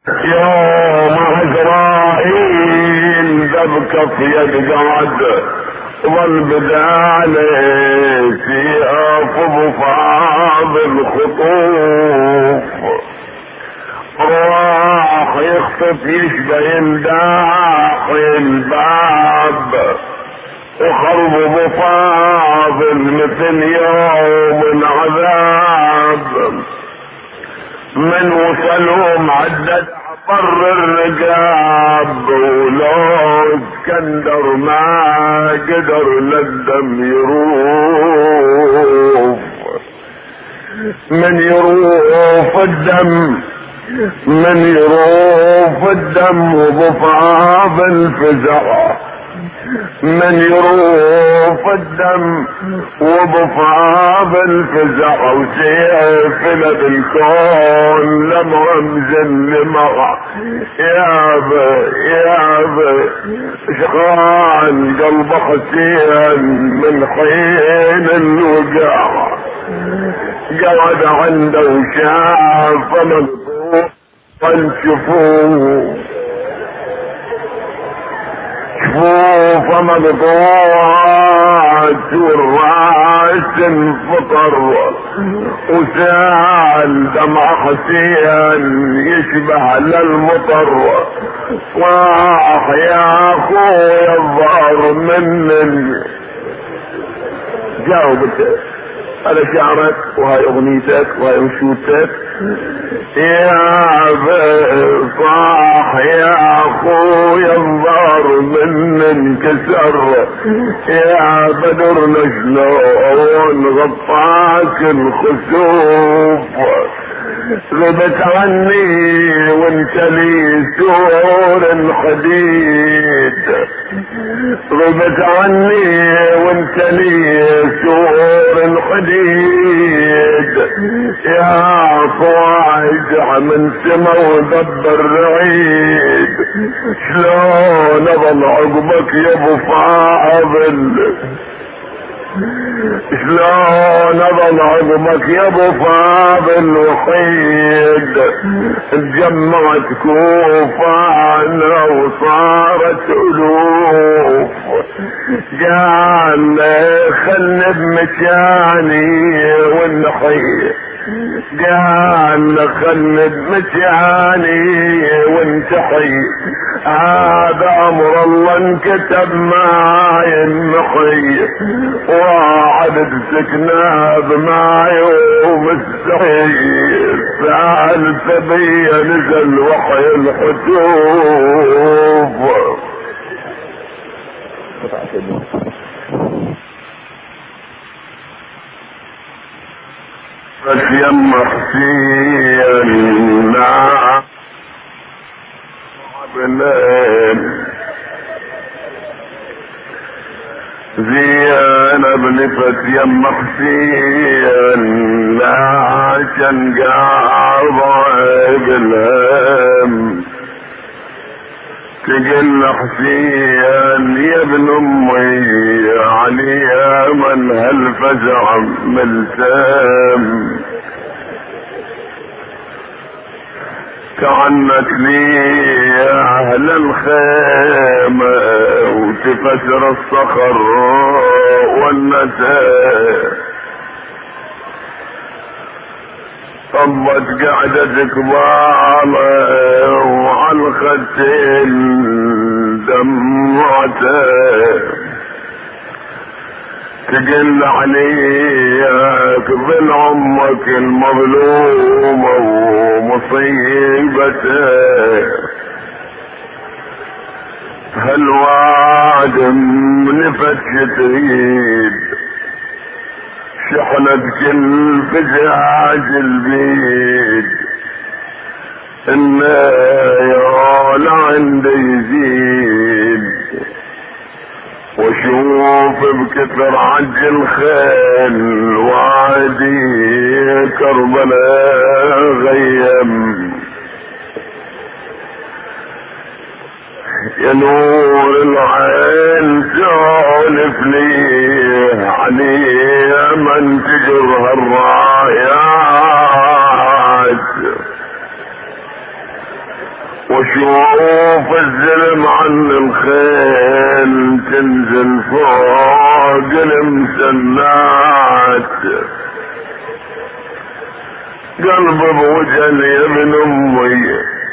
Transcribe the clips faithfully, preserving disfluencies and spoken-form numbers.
يوم عزرائيل ذبك في يد قعد ظل بدالي في افض فاض الخطوف راح يخطف يشبه الداخل الباب وخرب فاضل مثل يوم العذاب من وصلهم عدد عبر الرقاب ولو اسكندر ما قدر للدم يروف من يروف الدم من يروف الدم وضفاف الفزع من يروف الدم وضفاف الفزع وسيفنا بالكون لمرمز لمرع يابا يابا شغال قلب حسين من حين الوقاع قعد عنده وشاف مقطوع شوفوه شوف مقطوعات والراس انفطر وسال دمع حسين يشبه للمطر صاح يا اخويا الظهر من جاوبته على شعرك وهاي اغنيتك وهاي انشودتك يا صاح يا اخويا الظهر من انكسر يا بدر شلون غطاك الخسوف غبت عني وانت لي سور حديد غبت عني وانت لي سور حديد يا صاعد من سما ودبر رعيد شلون اظل عقبك يا ابو فاضل شلون اظل عظمك يا ابو فاضل وحيد تجمعت كوفانا وصارت الوف قال خلني بمكاني والنحيد قال خلني بمكاني وانتحي هذا امر الله انكتب ما ينحي وعدد سكنه بما يوم السحير ثالث بي نزل وحي الحجوب بس يم حسين لا بلين زينب لفت يم حسين لا كان قاضي بالهم تقل حسين يا ابن امي عليا من هالفزع ملتم كعنك لي يا اهل الخيمة وتفسر الصخر والنساء طبت قعدتك بالة وعلى الخدين دمعته تقل عليك بن عمك المظلومة ومصيبته هالوادم نفت تريد شحنت كل فزاج البيت انه يا عندي يزيد وشوف بكثر عج الخيل وادي كربلاء غيم يا نور العين سولف لي علي من تجرها الرايات وشوف الزلم عن الخيل تنزل فوق المسنات، قلب بوجل يا ابن امي،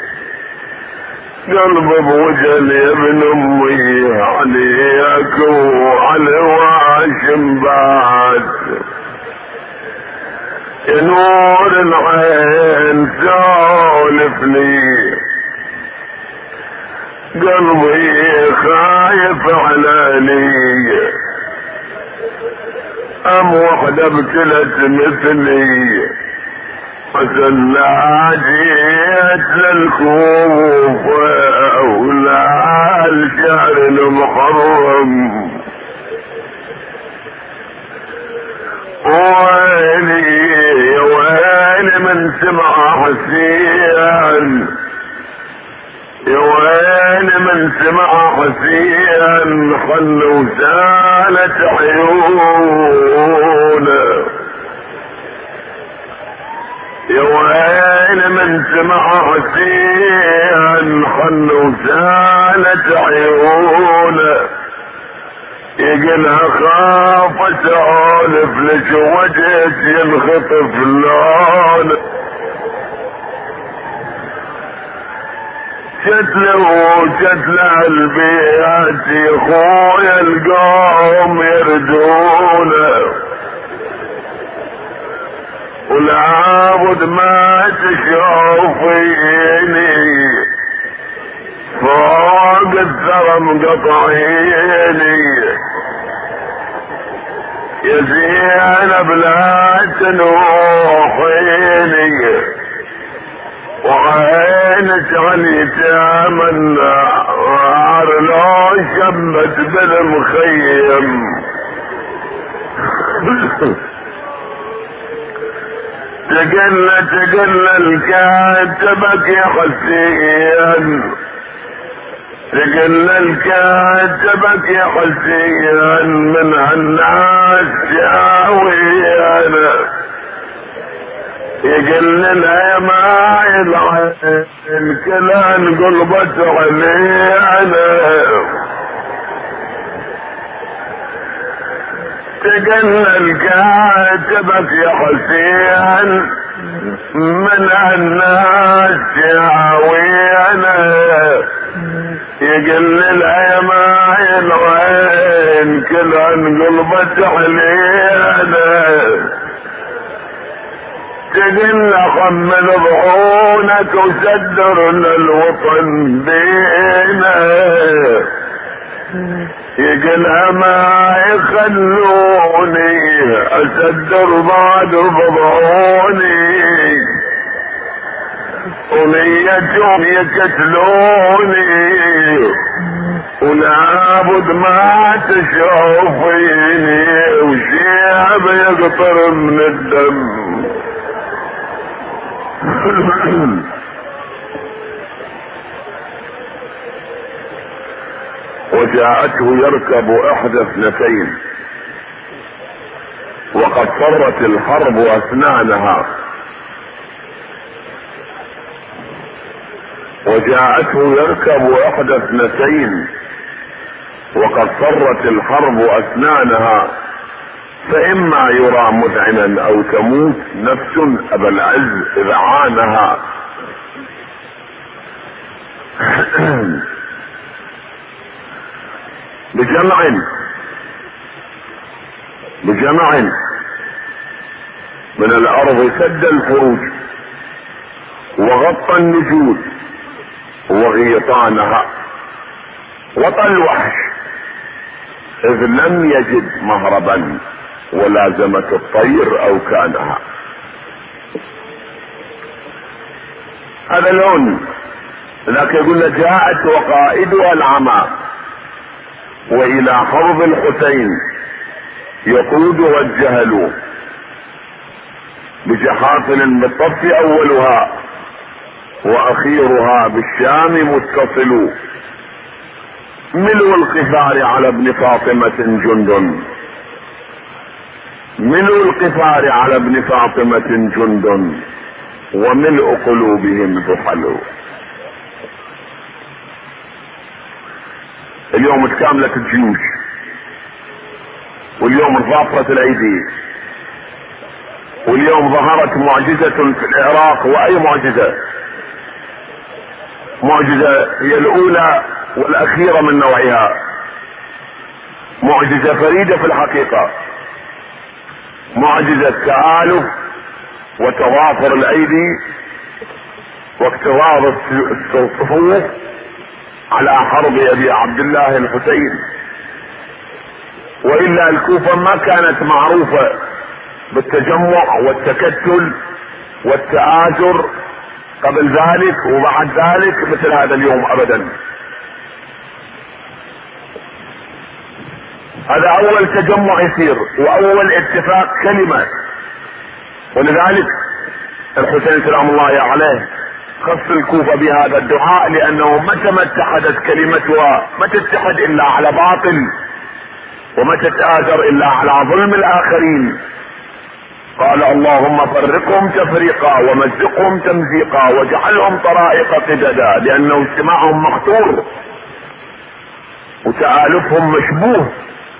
قلب بوجل يا ابن امي، عليك وعلى واشم بعد، يا نور العين سولف لي، قلبي خايف علاني، ام وحده ابتلت مثلي، وسلا جيت للكوفة ولا الشعر المحرم، ويلي يا ويلي من سمع حسين، يا ويلي من سمع حسين، خلوا سالت عيونه، يا ويلي من سمع حسين، خلوا سالت عيونه، يقلها خاف اسولف لك وجهك ينخطف لون، شتله وشتله البيات يا خويا القوم يردونه، ولابد ما تشوفيني فوق الثرى مقطعيني، يا زينب لا تنوحيني، وعينك علي تامنى نار لو شمت بالمخيم، تقل تقل الكاتبك يا حسين، تقل الكاتبك يا حسين، من هالناس شاويانا، يقل لها ما يلعن الكلام قلبت علينا، تقل الكاتبك يا حسين، من الناس شاوينا، يقل العمايل العين كلها انقلبت علينا، تقل خمل ضعونك وسدر للوطن بينا، يقلها ما يخلوني اسدر بعد بضعوني، ونيتهم يقتلوني، ولابد ما تشوفيني وشيب يقطر من الدم. وجاءته يركب احدى اثنتين وقد فرت الحرب اسنانها، وجاءته يركب احدى اثنتين وقد فرت الحرب اسنانها، فاما يرى مذعنا او تموت نفس ابا العز اذعانها. بجمع بجمع من الارض سد الفروج وغطى النجود وغيطانها، وطى الوحش اذ لم يجد مهربا ولازمت الطير او كانها. هذا لون، لكن يقول جاءت وقائدها العمى، والى حرب الحسين يقودها الجهل، بجحافل بالطف اولها واخيرها بالشام متصل، ملء القفار على ابن فاطمة جند، ملء القفار على ابن فاطمة جند، وملء قلوبهم ذحل. اليوم تكاملت الجيوش، واليوم انفاصلت الايدي، واليوم ظهرت معجزة في العراق. واي معجزة؟ معجزة هي الاولى والاخيرة من نوعها، معجزة فريدة في الحقيقة، معجزة تآلف وتضافر الايدي واكتظاظ الصفوف على حرب ابي عبد الله الحسين. والا الكوفة ما كانت معروفة بالتجمع والتكتل والتآزر قبل ذلك وبعد ذلك مثل هذا اليوم ابدا. هذا اول تجمع يصير واول اتفاق كلمة. ولذلك الحسين سلام الله عليه خص الكوفة بهذا الدعاء، لانه متى ما اتحدت كلمتها ما تتحد الا على باطل، وما تتآزر الا على ظلم الاخرين. قال اللهم فرقهم تفريقا ومزقهم تمزيقا واجعلهم طرائق قددا، لانه اجتماعهم مخطور وتآلفهم مشبوه.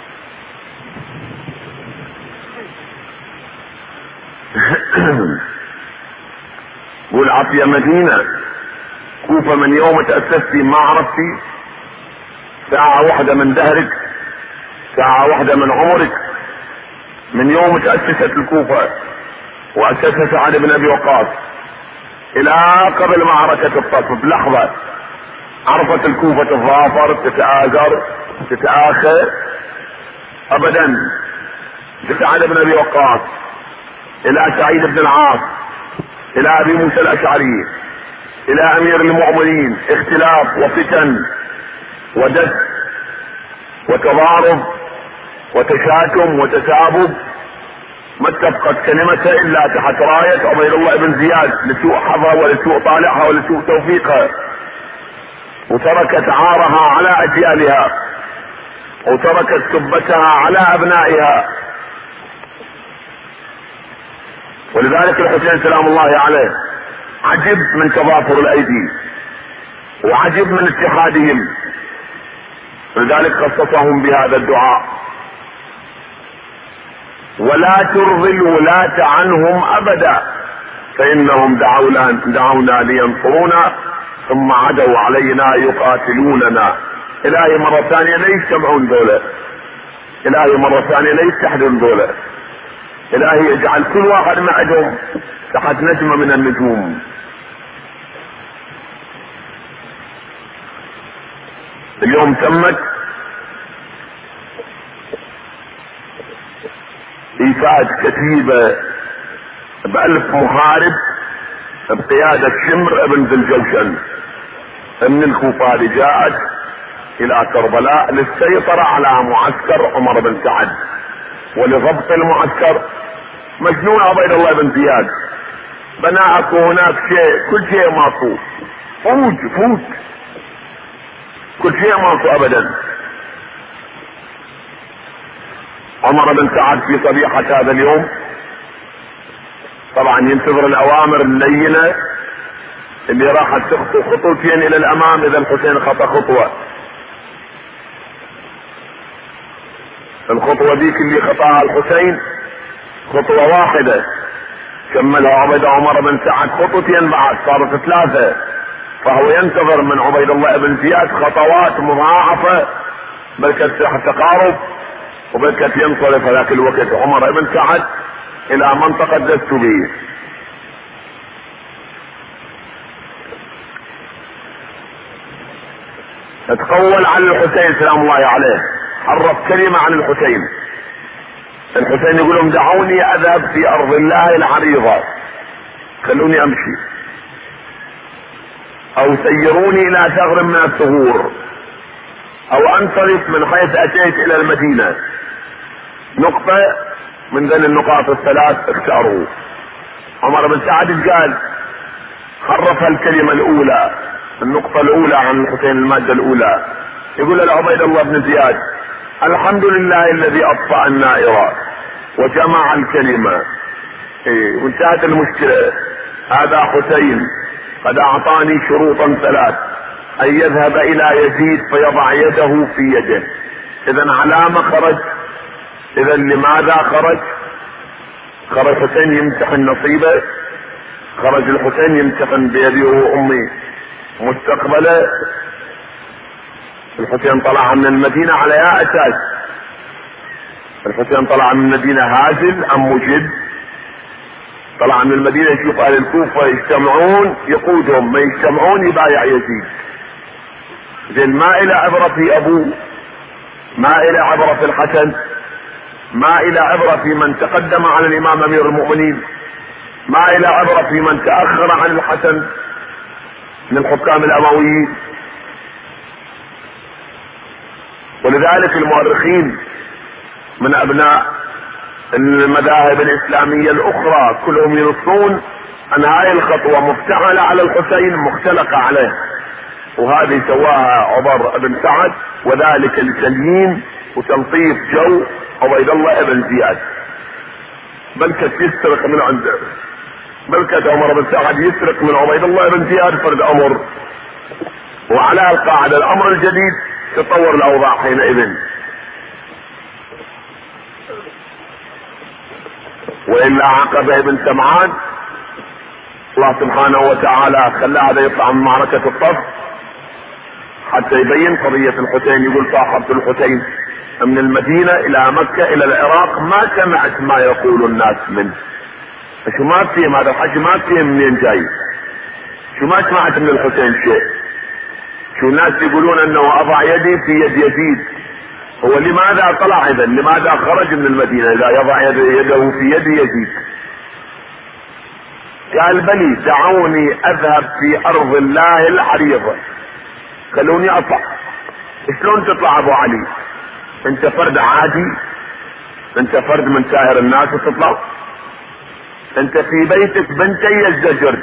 قول عطية مدينة كوفة من يوم تأسستي ما عرفتي ساعة واحدة من دهرك، ساعة واحدة من عمرك، من يوم تأسست الكوفة وأسسها سعد بن أبي وقاص إلى قبل معركة الطف بلحظة عرفت الكوفة تتظافر تتآزر تتآخى أبدا. سعد بن أبي وقاص إلى سعيد بن العاص إلى أبي موسى الأشعري إلى أمير المؤمنين، اختلاف وفتن ودس وتضارب وتشاتم وتسابب، ما اتفقت كلمته الا تحت راية عبيد الله بن زياد لسوء حظها ولسوء طالعها ولسوء توفيقها، وتركت عارها على اجيالها وتركت سبتها على ابنائها. ولذلك الحسين سلام الله عليه عجب من تضافر الايدي وعجب من اتحادهم، لذلك خصصهم بهذا الدعاء: ولا ترضي الولاة عنهم ابدا فانهم دعونا, دعونا لينصرونا ثم عدوا علينا يقاتلوننا. الهي مرة ثانية لا يجتمعون دولة، الهي مرة ثانية لا يتحدون دولة، الهي يجعل كل واحد معهم تحت نجمة من النجوم. اليوم تمت ايفاد كتيبة بألف محارب بقيادة شمر ابن ذي الجوشن من الكوفة اللي جاءت الى كربلاء للسيطرة على معسكر عمر بن سعد ولضبط المعسكر. مجنون عبيد الله بن زياد بنى اكو هناك شيء، كل شيء ماكو، فوت فوت كل شيء ماكو ابدا. عمر بن سعد في صبيحة هذا اليوم طبعا ينتظر الاوامر اللينة اللي راحت تخطو خطوتين الى الامام اذا الحسين خطا خطوة. الخطوة ديك اللي خطاها الحسين خطوة واحدة كملها عبيد عمر بن سعد خطوتين بعد صارت ثلاثة، فهو ينتظر من عبيد الله بن زياد خطوات مضاعفة بركة تقارب وبركة ينصرف ذاك الوقت عمر بن سعد الى منطقة دست به. تقول عن الحسين سلام الله عليه، حرف كلمة عن الحسين. الحسين يقول لهم دعوني اذهب في ارض الله العريضة، خلوني امشي، او سيروني الى ثغر من الثغور، او انصرف من حيث اتيت الى المدينة. نقطة من ذي النقاط الثلاث اختاروا. عمر بن سعد قال حرف الكلمة الاولى، النقطة الاولى عن الحسين المادة الاولى، يقول لعبيد الله بن زياد الحمد لله الذي اطفأ النائرة وجمع الكلمة. ايه وانتهت المشكلة. هذا حسين قد اعطاني شروطا ثلاث ان يذهب الى يزيد فيضع يده في يده. اذا على ما خرج؟ اذا لماذا خرج؟ خرج الحسين يمتحن نصيبه، خرج الحسين يمتحن بأبي وأمي مستقبله. الحسين طلع من المدينة على يا أساس؟ الحسين طلع من المدينة هازل أم مجد؟ طلع من المدينة يشوف أهل الكوفة يجتمعون يقودهم، ما يجتمعون يبايع يزيد. زين ما إلى عبرة في أبوه، ما إلى عبرة في الحسن، ما إلى عبرة في من تقدم على الإمام أمير المؤمنين، ما إلى عبرة في من تأخر عن الحسن من الحكام الأمويين. ولذلك المؤرخين من أبناء المذاهب الإسلامية الأخرى كلهم ينصون أن هاي الخطوة مفتعلة على الحسين مختلقة عليه، وهذه سواها عمر بن سعد، وذلك لتليين وتلطيف جو عبيد الله بن زياد. بل كانت يسرق من عنده، بل كانت عمر بن سعد يسرق من عبيد الله بن زياد فرد امر. وعلى القاعدة الامر الجديد تطور الاوضاع حينئذ. والا عقبه بن سمعان الله سبحانه وتعالى خلى هذا يطلع من معركة الطف حتى يبين قضية الحسين. يقول صاحبت الحسين من المدينة الى مكة الى العراق ما سمعت ما يقول الناس منه. شو ما فيهم هذا الحج، ما فيهم منين جاي، شو ما سمعت من الحسين شيء. شو الناس يقولون انه اضع يدي في يد يزيد. هو لماذا طلع اذا؟ لماذا خرج من المدينة اذا يضع يده في يد يزيد؟ قال بلي دعوني اذهب في ارض الله العريضة، خلوني اطلع. شلون تطلع ابو علي؟ انت فرد عادي، انت فرد من سائر الناس وتطلع؟ انت في بيتك بنتي الزجر،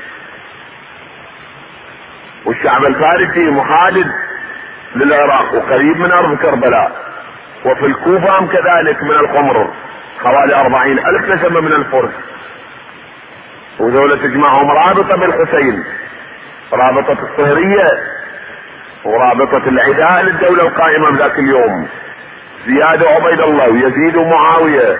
والشعب الفارسي محادد للعراق وقريب من ارض كربلاء، وفي الكوفة كذلك من القمر حوالي اربعين الف نسمة من الفرس، وذولا تجمعهم رابطة بالحسين، رابطة الصهرية ورابطة العداء للدولة القائمة بذاك اليوم، زياد وعبيد الله ويزيد ومعاوية.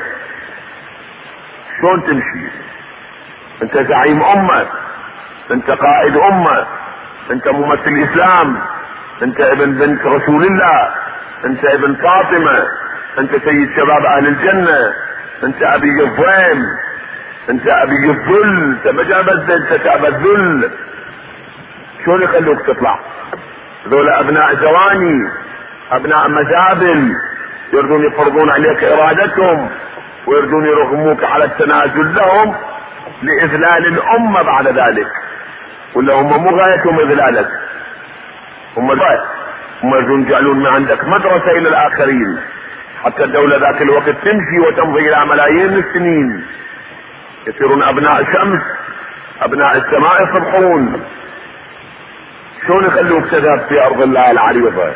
شلون تمشي؟ انت زعيم امة، انت قائد امة، انت ممثل اسلام، انت ابن بنت رسول الله، انت ابن فاطمة، انت سيد شباب اهل الجنة، انت ابي الضيم، انت ابي الذل، انت ما جابت انت تعب الذل. شلون يخلوك تطلع؟ ذولا ابناء زواني، ابناء مزابل، يريدون يفرضون عليك ارادتهم ويريدون يرغموك على التنازل لهم لاذلال الامة بعد ذلك. ولا هم مو غايتهم اذلالك، هم هم يريدون يجعلون من عندك مدرسة الى الاخرين حتى الدولة ذاك الوقت تمشي وتمضي الى ملايين السنين، يصيرون ابناء شمس، ابناء السماء يصبحون. شلون يخلوك تذهب في ارض الله العريضة؟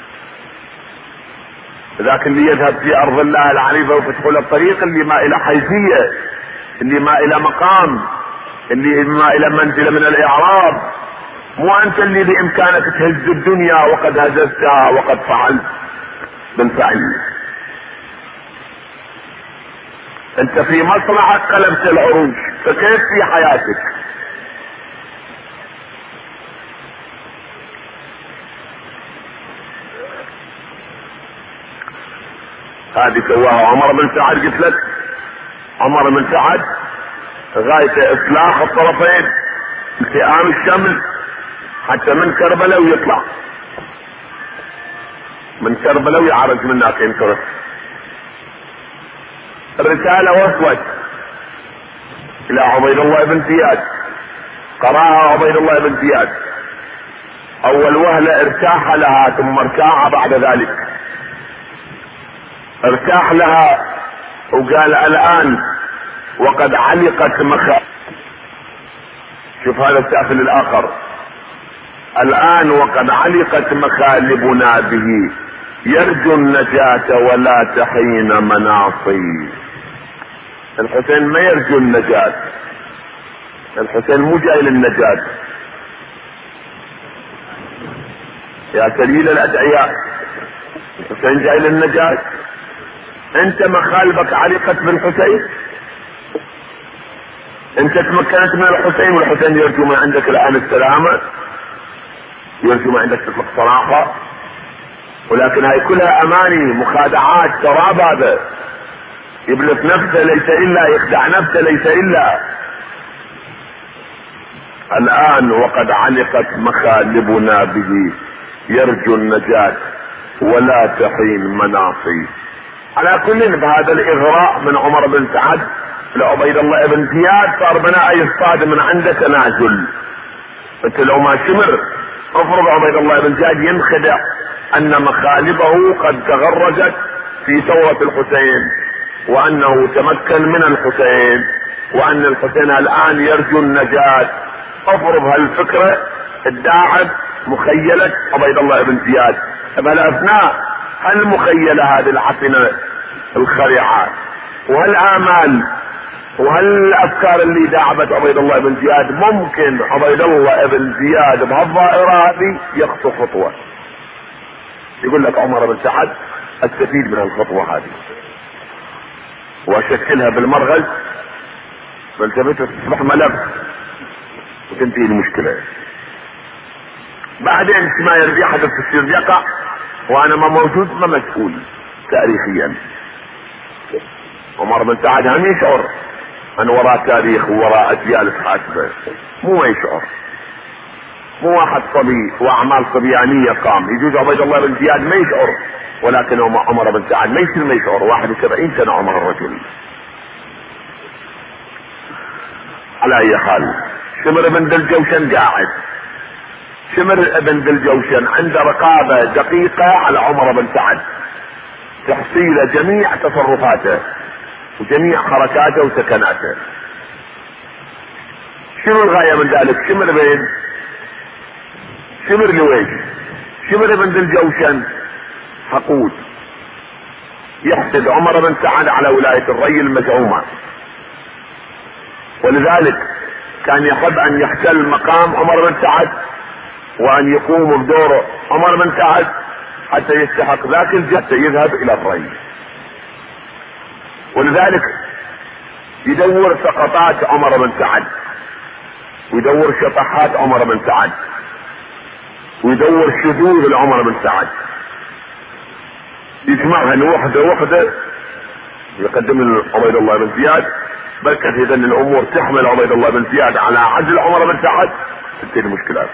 ذاك اللي يذهب في ارض الله العريضة وفتحوا له الطريق اللي ما الى حيثية، اللي ما الى مقام، اللي ما الى منزلة من الاعراب. مو انت اللي بامكانك تهز الدنيا وقد هززتها وقد فعلت بالفعل. انت في مصلحة قلبت العروش، فكيف في حياتك؟ هذه سواها عمر بن سعد. قلت لك عمر بن سعد غايته اصلاح الطرفين، التئام الشمل حتى من كربلاء ويطلع، من كربلاء ويعرج من هناك ينكرس. الرسالة وصلت الى عبيد الله بن زياد، قراها عبيد الله بن زياد، اول وهلة ارتاح لها ثم ارتاح بعد ذلك، ارتاح لها وقال الان وقد علقت مخا. شوف هذا السافل الاخر، الان وقد علقت مخالبنا به يرجو النجاة ولا تحين مناصي. الحسين ما يرجو النجاة، الحسين مو جاي للنجاة، يا سليل الادعياء، الحسين جاي للنجاة، انت مخالبك علقت بالحسين، انت تمكنت من الحسين والحسين يرجو من عندك الان السلامة، يرجو من عندك تطلق صراحة، ولكن هاي كلها اماني مخادعات تراب، هذا يبلغ نفسه ليس الا، يخدع نفسه ليس الا. الان وقد علقت مخالبنا به يرجو النجاة ولا تحين مناصي. على كل بهذا الاغراء من عمر بن سعد لعبيد الله بن زياد صار بناء يصطاد من عنده تنازل. انت لو ما شمر افرض عبيد الله بن زياد ينخدع ان مخالبه قد تغرجت في ثورة الحسين وانه تمكن من الحسين وان الحسين الان يرجو النجاة. افرض هالفكرة ادعت مخيلة عبيد الله بن زياد. فالاثناء هل مخيلة هذه العفنة الخريعة والآمال وهل الافكار اللي داعبت عبيد الله بن زياد ممكن عبيد الله بن زياد بهالظاهرة هذه يخطو خطوة؟ يقول لك عمر بن سعد استفيد من الخطوة هذه واشكلها بالمرغز فالتفت تصبح ملف وتنتهي المشكلة. بعدين ما يرجع حدث تصير يقع وانا ما موجود ما مسؤول تاريخيا. عمر بن سعد هم يشعر ان وراء تاريخ ووراء اجيال حاسبة، مو ما يشعر، مو واحد صبي واعمال صبيانية قام. يجوز عبيد الله بن زياد ما يشعر، ولكن عمر بن سعد ما يصير ما يشعر. واحد وسبعين سنة عمر الرجل. على اي حال شمر بن ذي الجوشن قاعد، شمر بن ذي الجوشن عنده رقابة دقيقة على عمر بن سعد، تحصيل جميع تصرفاته وجميع حركاته وسكناته. شنو الغاية من ذلك؟ شمر بين شمر لويش؟ شمر بن ذي الجوشن حقود يحسد عمر بن سعد على ولاية الري المزعومة، ولذلك كان يحب ان يحتل مقام عمر بن سعد وان يقوم بدور عمر بن سعد حتى يستحق ذاك الجهة يذهب الى الري. ولذلك يدور سقطات عمر بن سعد ويدور شطحات عمر بن سعد ويدور شذوذ لعمر بن سعد، يجمعها وحده وحده يقدم عبيد الله بن زياد. بركة اذا الامور تحمل عبيد الله بن زياد على عزل عمر بن سعد تنتهي المشكلات.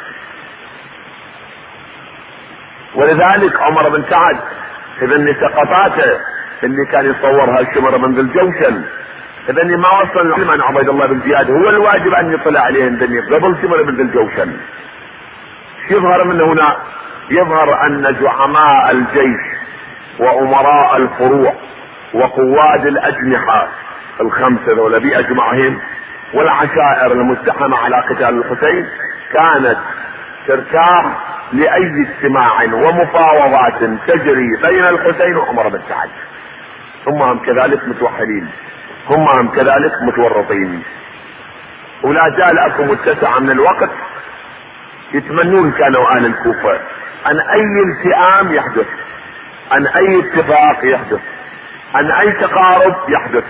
ولذلك عمر بن سعد اذا سقطاته اللي كان يصورها شمر بن ذي الجوشن اذا ما وصل من عبيد الله بن زياد هو الواجب ان يطلع عليهم دنيا قبل شمر بن ذي الجوشن. يظهر من هنا يظهر ان زعماء الجيش وامراء الفروع وقواد الاجنحة الخمسة ذولا باجمعهم والعشائر المزدحمة على قتال الحسين كانت ترتاح لاي اجتماع ومفاوضات تجري بين الحسين وعمر بن سعد. هم هم كذلك متوحدين، هم هم كذلك متورطين. ولا زال اكو متسعة من الوقت يتمنون كانوا اهل الكوفة ان اي التئام يحدث، ان اي اتفاق يحدث، ان اي تقارب يحدث.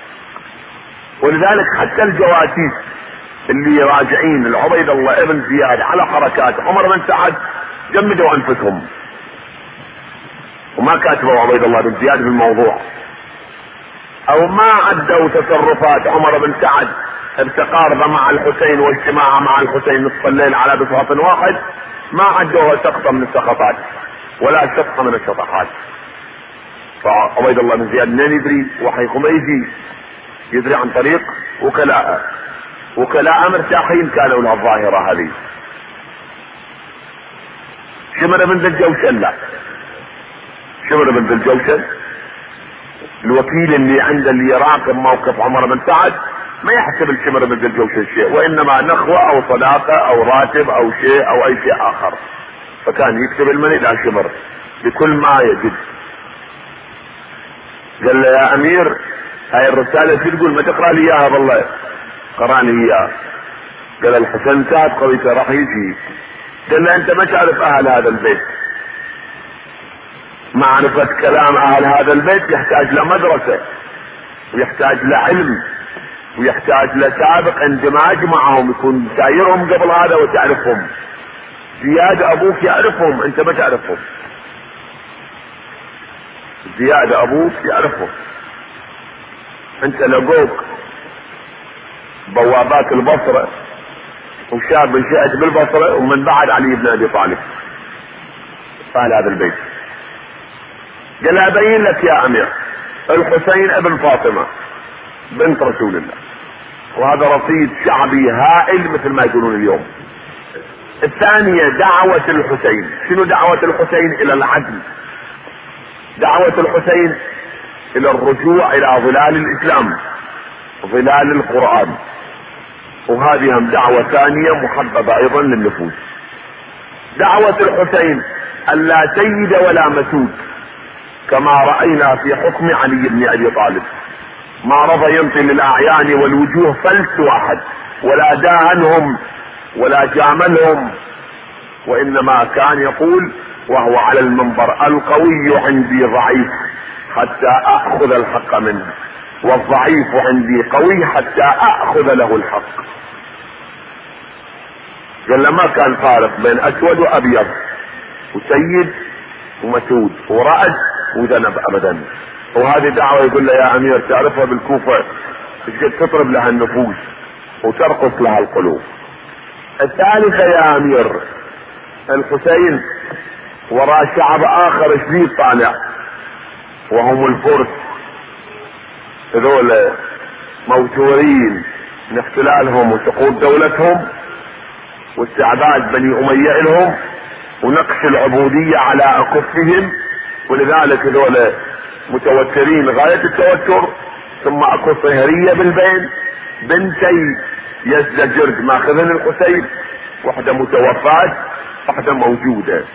ولذلك حتى الجواسيس اللي راجعين لعبيد الله ابن زياد على حركات عمر بن سعد جمدوا انفسهم وما كاتبوا عبيد الله بن زياد بالموضوع، او ما عدوا تصرفات عمر بن سعد بتقاربه مع الحسين واجتماعه مع الحسين نصف الليل على بساط واحد، ما عدوها سقطه من السقطات ولا شطحه من الشطحات. فعبيد الله بن زياد منين يدري؟ وحي خميزي يدري عن طريق وكلاء، وكلاء مرتاحين كانوا لها الظاهرة هذه. شمر بن ذي الجوشن لا، شمر بن ذي الجوشن الوكيل اللي عنده اللي يراقب موقف عمر بن سعد ما يحسب الشمر بن ذي الجوشن شيء، وانما نخوة او صداقة او راتب او شيء او اي شيء اخر. فكان يكتب المني الى شمر بكل ما يجد. قال له يا امير هاي الرسالة شو تقول؟ ما تقرأ لي اياها؟ بالله قرأني اياها. قال الحسن تاب قضيته راح يجي. قال له انت ما تعرف اهل هذا البيت، معرفة كلام اهل هذا البيت يحتاج لمدرسة، ويحتاج لعلم، ويحتاج لسابق اندماج معهم، يكون سايرهم قبل هذا وتعرفهم. زياد ابوك يعرفهم، انت ما تعرفهم. زياد ابوك يعرفهم، انت لقوك بوابات البصرة وشاب نشأت بالبصرة، ومن بعد علي بن ابي طالب قال هذا البيت. قال ابين لك يا امير الحسين ابن فاطمة بنت رسول الله، وهذا رصيد شعبي هائل مثل ما يقولون اليوم. الثانية دعوة الحسين. شنو دعوة الحسين؟ الى العدل، دعوة الحسين الى الرجوع الى ظلال الاسلام، ظلال القرآن، وهذه هم دعوة ثانية محببة ايضا للنفوس. دعوة الحسين الا سيد ولا مسود، كما رأينا في حكم علي بن ابي طالب، ما رضى ينطي للاعيان والوجوه فلس واحد، ولا داهنهم ولا جاملهم، وانما كان يقول وهو على المنبر: القوي عندي ضعيف حتى اخذ الحق منه، والضعيف عندي قوي حتى اخذ له الحق. قال ما كان فارق بين اسود وابيض، وسيد ومسود، ورأس وذنب ابدا. وهذه دعوة يقول له يا امير تعرفها بالكوفة، تطرب لها النفوس وترقص لها القلوب. الثالثة يا امير الحسين وراء شعب اخر شديد طالع، وهم الفرس، هذول موتورين من احتلالهم وسقوط دولتهم واستعباد بني امية لهم ونقش العبودية على اكفهم، ولذلك هذول متوترين غاية التوتر. ثم اكو صهرية بالبين بنتي يزدجرد ماخذن الحسين، واحدة متوفاة واحدة موجودة.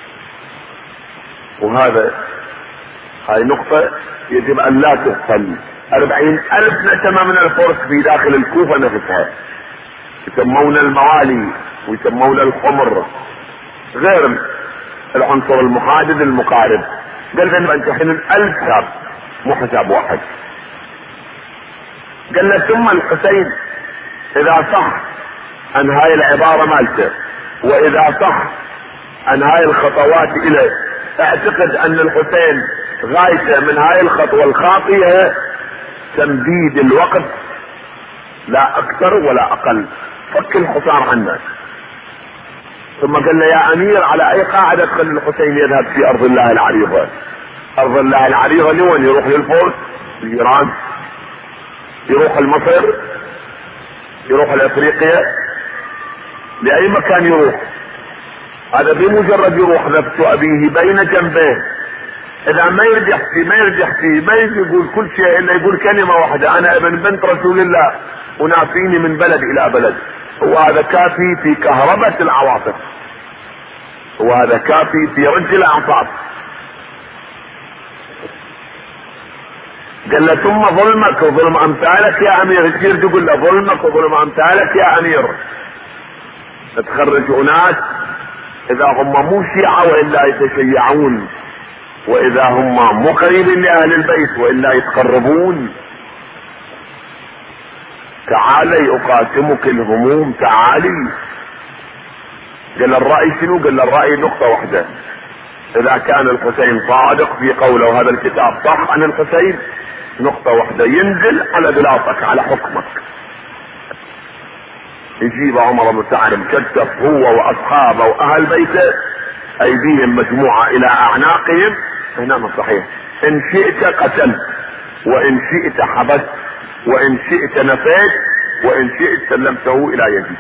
وهذا هاي نقطة يجب ان لا تغفل. اربعين الف نسمة من الفرس في داخل الكوفة نفسها، يسمون الموالي ويسمون الحمر، غير العنصر المحادد المقارب. قال لهم انت حين الالف شاب مو حساب واحد. قال له ثم الحسين اذا صح ان هاي العبارة مالته، واذا صح ان هاي الخطوات اليه، اعتقد ان الحسين غايته من هاي الخطوة الخاطئة تمديد الوقت لا اكثر ولا اقل، فك الحصار عنا. ثم قال له يا امير على اي قاعدة تخلي الحسين يذهب في ارض الله العريضة؟ ارض الله العريضة لوين يروح؟ للفرس، لايران، يروح لمصر، يروح لافريقيا، لاي مكان يروح. هذا بمجرد يروح نفس ابيه بين جنبيه، اذا ما يرجع فيه ما يرجع فيه ما يقول كل شيء الا يقول كلمة واحدة: انا ابن بنت رسول الله ونافيني من بلد الى بلد. وهذا كافي في كهربة العواطف، وهذا كافي في رج الاعصاب. قال له ثم ظلمك وظلم امثالك يا امير. كثير تقول له ظلمك وظلم امثالك يا امير، تخرج اناس اذا هم مو شيعة والا يتشيعون، واذا هم مو قريبين لاهل البيت والا يتقربون. تعالي اقاسمك الهموم، تعالي. قال الرأي شنو؟ قال الرأي نقطة واحدة: اذا كان الحسين صادق في قوله وهذا الكتاب صح عن الحسين، نقطة واحدة: ينزل على بلاطك على حكمك. يجيب عمر بن سعد مكتف هو واصحابه واهل بيته، ايديهم مجموعة الى اعناقهم. هنا صحيح: ان شئت قتلت، وان شئت حبست، وان شئت نفيت، وان شئت سلمته الى يدي.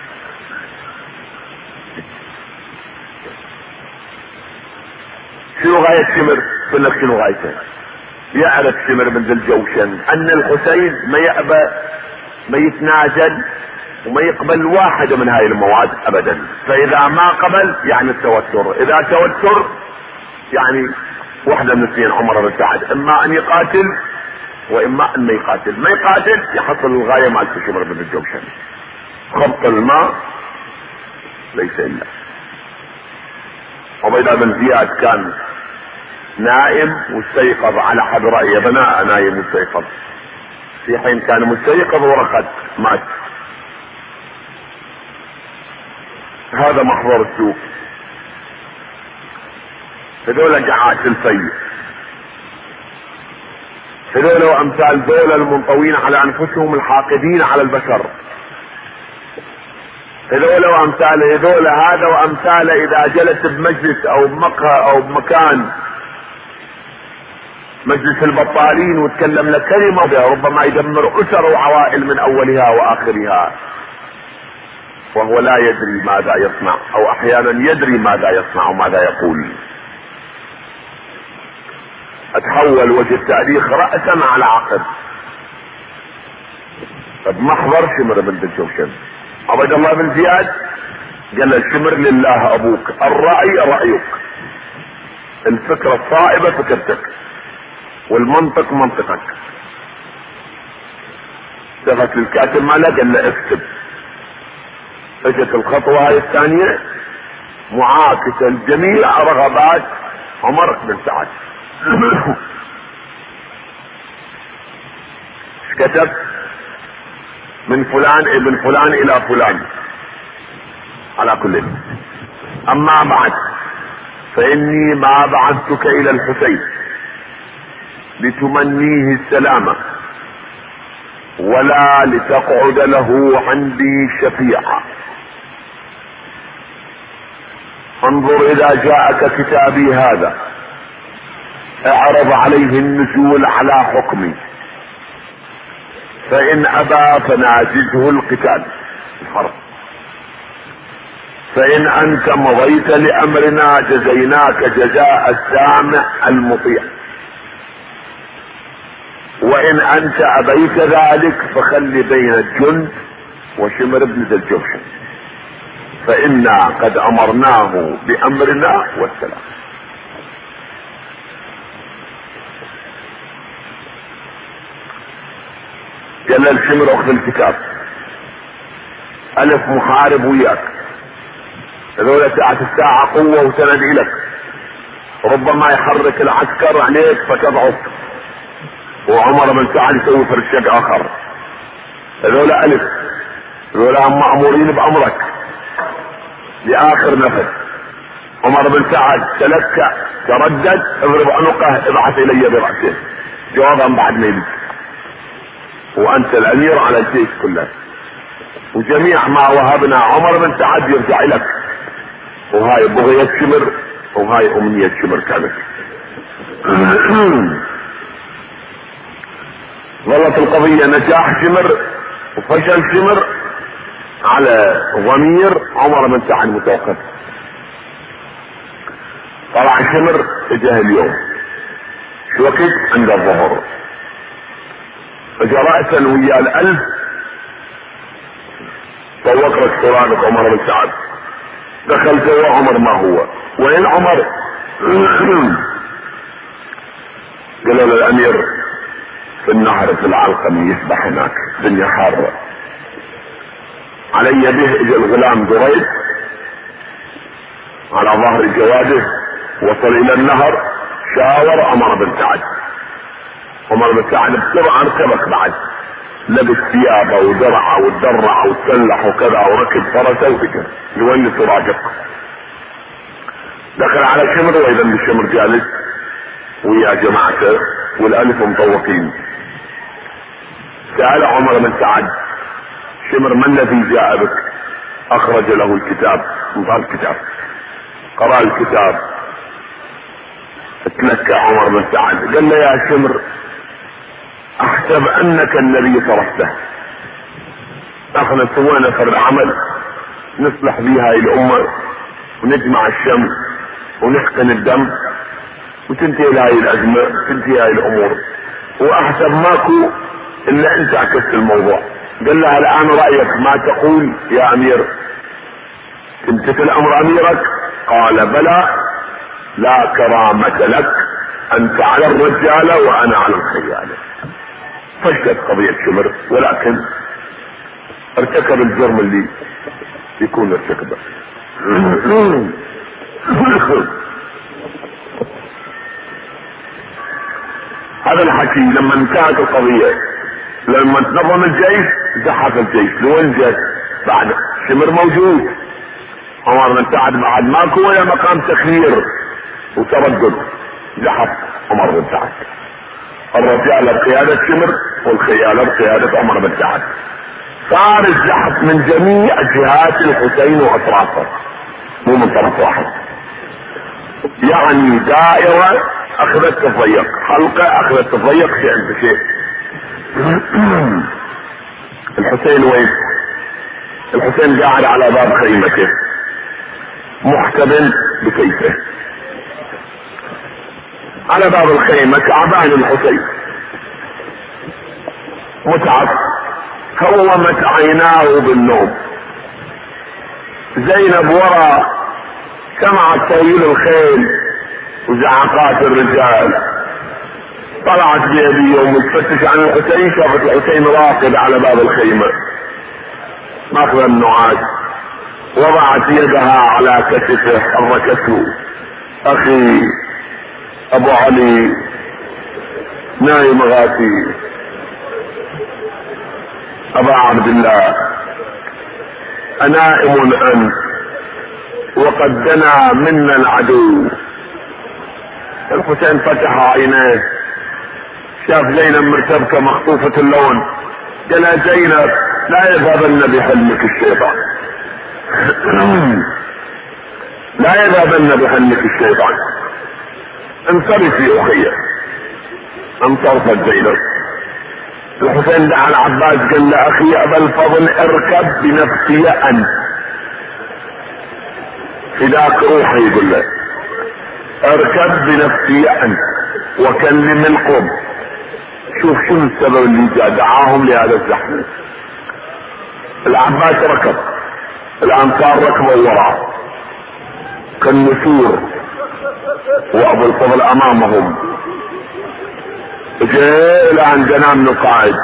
شنو غاية شمر؟ قل لك شنو غايته. يعرف شمر بن ذي الجوشن ان الحسين ما يأبى، ما يتنازل، وما يقبل واحدة من هاي المواد ابدا. فاذا ما قبل يعني التوتر، اذا توتر يعني واحدة من اثنين عمر بن سعد: اما ان يقاتل واما ان ما يقاتل. ما يقاتل يحصل الغاية مالت شمر بن الجوشن: خبط الماء ليس الا. عبيدة بن زياد كان نائم واستيقظ على حد رأي بناء نايم واستيقظ، في حين كان مستيقظ ورقد مات. هذا محضر السوء. هذول جعات الفي، هذول وامثال دول المنطوين على انفسهم الحاقدين على البشر، هذول وامثال هذول. هذا وامثال اذا جلس بمجلس او بمقهى او بمكان مجلس البطالين وتكلم لكلمة ربما يدمر اسر وعوائل من اولها واخرها، وهو لا يدري ماذا يصنع، او احيانا يدري ماذا يصنع وماذا يقول. اتحول وجه التاريخ رأسا على عقب. بمحضر شمر بنت الجوشن عبد الله بن زياد قال الشمر لله ابوك، الرأي رأيك، الفكرة الصائبة فكرتك، والمنطق منطقك. دخلت للكاتب ماله قال له اكتب. اجت الخطوة هاي الثانية معاكسة لجميع رغبات عمر بن سعد. كتب من فلان ابن فلان الى فلان على كل. اما بعد فاني ما بعثتك الى الحسين لتمنيه السلامة ولا لتقعد له عندي شفيعا. انظر اذا جاءك كتابي هذا اعرض عليه النزول على حكمي، فان ابى فناجزه القتال الحرب، فان انت مضيت لامرنا جزيناك جزاء السامع المطيع، وان انت ابيت ذلك فخلي بين الجند وشمر بن ذي الجوشن، فانا قد امرناه بامرنا والسلام. قال الشمر اخذ الكتاب، الف محارب وياك، هذول ساعة الساعة قوة وسند الك، ربما يحرك العسكر عليك فتضعف، وعمر بن سعد يسوي فرشق اخر. هذول الف، هذول مأمورين بامرك لاخر نفس. عمر بن سعد تلكأ تردد، اضرب عنقه ابعث الي برأسه جوابا بعد ما يجي، وانت الامير على الجيش كله، وجميع ما وهبنا عمر بن سعد يرجع لك. وهاي بغية شمر وهاي امنية شمر كانت. ظلت القضية نجاح شمر وفشل شمر على ضمير عمر بن سعد متوقف. طلع شمر اجاه اليوم شو وقت عند الظهر، اجا رأسا ويا الالف طوق رستورانك عمر بن سعد. دخلت هو عمر ما هو، وين عمر؟ قالوا له الامير في النهر في العلقم يسبح هناك، الدنيا حارة. علي به اجى الغلام دريد على ظهر جواده، وصل الى النهر، شاور عمر بن سعد. عمر بن سعد بسرعة اركبك بعد، لبس ثيابه ودرعه وتدرع وتسلح وكذا وركب فرسه وفكر يونس راجق. دخل على شمر واذا بالشمر جالس ويا جماعته والالف مطوقين. سأل عمر بن سعد شمر ما الذي جاء بك؟ اخرج له الكتاب، انظر الكتاب، قرأ الكتاب. اتلكى عمر بن سعد قال له يا شمر احسب انك الذي تركته، احنا سوينا فرد عمل نصلح بها الامة ونجمع الشمس ونحقن الدم وتنتهي هاي الازمة، تنتهي هاي الامور، واحسب ماكو الا انت عكست الموضوع. قال له الان رأيك ما تقول يا امير؟ تمتثل امر اميرك؟ قال بلى، لا كرامة لك، انت على الرجالة وانا على الخيالة. فشلت قضية شمر، ولكن ارتكب الجرم اللي يكون ارتكبه. هذا الحكي لما انتهت القضية، لما تنظم الجيش زحف الجيش. لوين جاء؟ بعد شمر موجود، عمر بن سعد بعد ماكو ولا مقام تخيير وتردد، زحف عمر بن سعد. الرجال بقيادة شمر والخيال بقيادة عمر بن سعد. صار الزحف من جميع جهات الحسين واطرافه، مو من طرف واحد. يعني دائرة اخذت تضيق، حلقة اخذت تضيق شيء بشيء. الحسين وين؟ الحسين قاعد على باب خيمته محتبن بكيفه على باب الخيمة، تعبان الحسين متعب، كومت عيناه بالنوم. زينب ورا سمعت طويل الخيل وزعقات الرجال، طلعت بيديهم وتفتش عن الحسين، شافت الحسين راقد على باب الخيمة ماخذ النعاس، وضعت يدها على كتفه حركته. اخي ابو علي نايم غافي، ابا عبد الله انائم انت وقد دنا منا العدو. الحسين فتح عينيه، شاف زينب مرتبكة مخطوفة اللون، قال زينب لا يذهبن بحلمك الشيطان، لا يذهبن بحلمك الشيطان، انصرفي اخي. انصرفت زينب. الحسين دعا العباس قال له اخي ابا الفضل اركب بنفسي انت، فداك روحي، يقول له اركب بنفسي انت وكلم القوم. شوف شنو السبب اللي جاء دعاهم لهذا الزحمه. العباس ركب، الانصار ركبوا وراه كالنسور، وابو الفضل امامهم. جاء الى عند جنان القائد،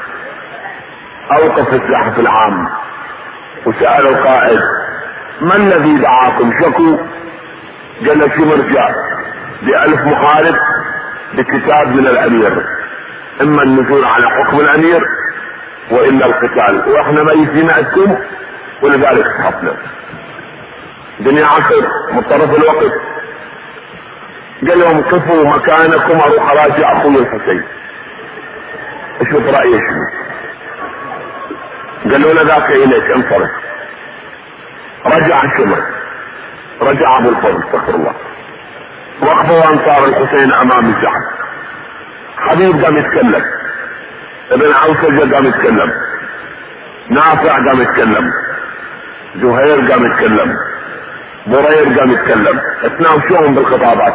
اوقف الزحف العام وسأل القائد ما الذي دعاكم؟ شكوا؟ قال لك مرجع بألف محارب بكتاب من الامير، اما النزول على حكم الامير والا القتال، واحنا ميتين عندكم ولذلك سحبنا. دنيا عصر مطرف الوقت. قال لهم قفوا مكانكم اروح اراجع اخوي الحسين، اشوف رايي شنو. قالوا له ذاك اليك انصرف. رجع الشمر، رجع ابو الفضل استغفر الله، وقفوا انصار الحسين امام الزحف. حبيب قام يتكلم، ابن عوسجة قام يتكلم، نافع قام يتكلم، زهير قام يتكلم، برير قام يتكلم، اتناوشوهم بالخطابات.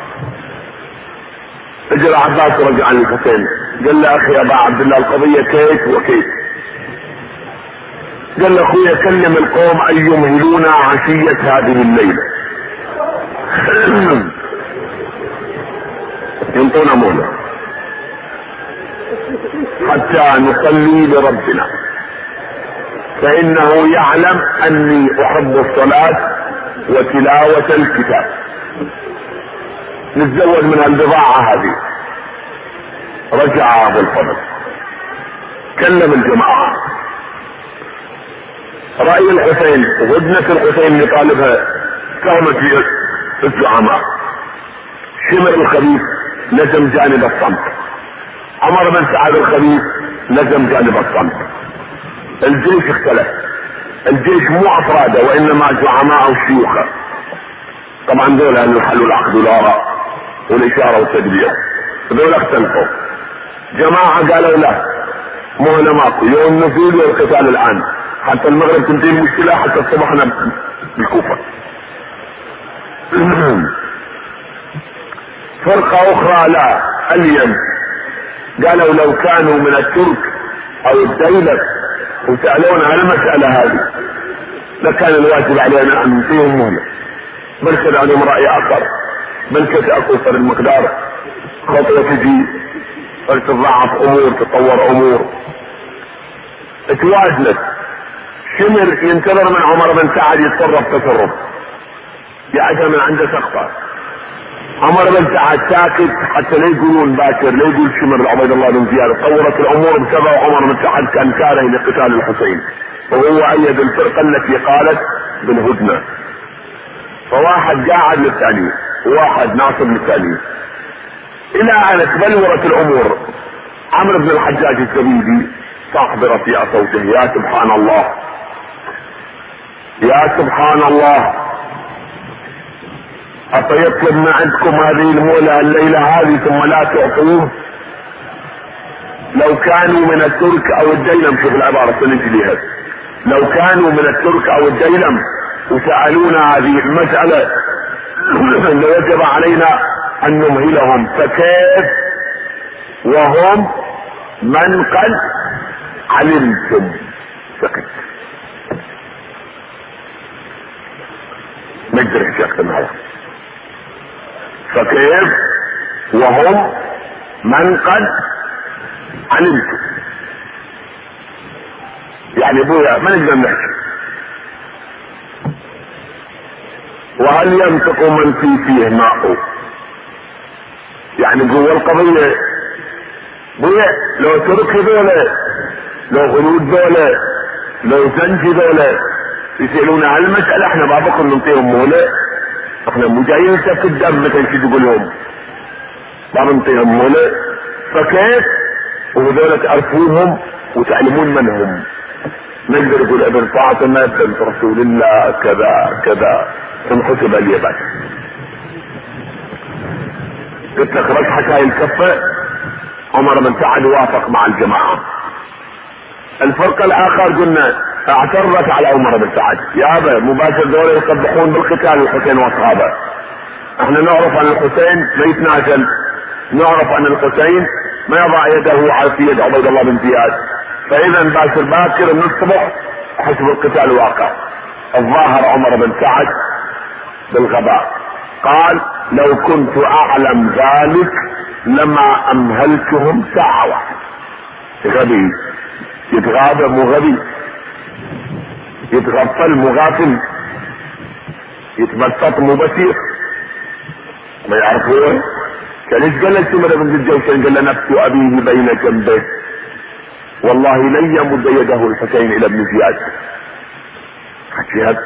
اجى العباس رجع للحسين قال له اخي ابا عبد الله القضية كيف وكيف. قال له اخويا كلم القوم ان يمهلونا عشية هذه الليلة، ينطونا مهلة حتى نصلي لربنا، فانه يعلم اني احب الصلاة وتلاوة الكتاب. نتزود من البضاعة هذه. رجع ابو الفضل كلم الجماعة. رأي الحسين وابنة الحسين اللي طالبها كانت في الزعماء. شمر الخبيث لزم جانب الصمت، عمر بن سعد الخبيث لزم جانب الصمت. الجيش اختلف، الجيش مو افراده وانما زعماء وشيوخه. طبعا دول اللي حلوا العقد والاراء والاشاره والتدبير، دول اختلفوا. جماعه قالوا لا، مو هنا ماكو، يوم النزول والقتال الان حتى المغرب تنتهي المشكله، حتى الصبح احنا بالكوفه. فرقه اخرى لا، الين قالوا لو كانوا من الترك او الديلة وسألونا عن المسألة هذه لكان الواجب علينا ان نعطيهم مهلة. بركز عندهم رأي اخر، بلكت اكو صار المقدار خطوة تجي تتضاعف امور، تتطور امور. اتواجدت شمر ينتظر من عمر بن سعد يتصرف تصرف، يعجى من عنده سقطة. عمر بن سعد ساكت حتى لا يقولون باكر، لا يقول شمر عبيد الله بن زياد. طورت الامور بسبب عمر بن سعد كان كاره لقتال الحسين، وهو ايد الفرقه التي قالت بالهدنه. فواحد قاعد للثاني وواحد ناصب للثاني، الى ان تبلورت الامور. عمرو بن الحجاج الزبيدي صاحب رفيع صوته: يا سبحان الله يا سبحان الله، أفيطلب ما عندكم هذه المولى الليلة هذه ثم لا تعطوه؟ لو كانوا من الترك او الديلم، شوف العبارة سنجليها، لو كانوا من الترك او الديلم وسألونا هذه المسألة لوجب علينا ان نمهلهم، فكيف وهم من قد علمتم. سكت ما يقدر يحكي اكثر من هذا. فكيف وهم من قد علمتم، يعني ابويا ما نقدر نحكي. وهل ينطق من في فيه ماء، يعني جوا القضية بويا لو ترك دولة، لو غنود دولة، لو زنجي دولة يسألون هالمسألة، احنا بابكم ننطيهم مولى، احنا مو جايين نسفك الدم مثل شو تقولهم، ما بنطيهم مولى. فكيف وهذول تعرفوهم وتعلمون من هم. نقدر نقول ابن فاطمة بنت رسول الله كذا كذا تنحسب اليابان. قلت لك رجحة هاي الكفة، عمر بن سعد وافق مع الجماعة. الفرق الاخر قلنا اعترت على عمر بن سعد، يابا مباشر دولة يصبحون بالقتال الحسين واصحابه. احنا نعرف ان الحسين ما يتنازل، نعرف ان الحسين ما يضع يده على في يد عبيد الله بن زياد، فاذا باشر باكر من الصبح حسب القتال واقع. الظاهر عمر بن سعد بالغباء قال: لو كنت اعلم ذلك لما امهلتهم ساعة واحدة. غبي يتغابى مو غبي، يتغفل مو غافل، يتبسط مو بصير، ما يعرفون. كان ايش قال لسمر بن الجوشن؟ قال: نفس ابيه بين جنبيه والله لن يمد يده الحسين الى ابن زياد. حكي هذا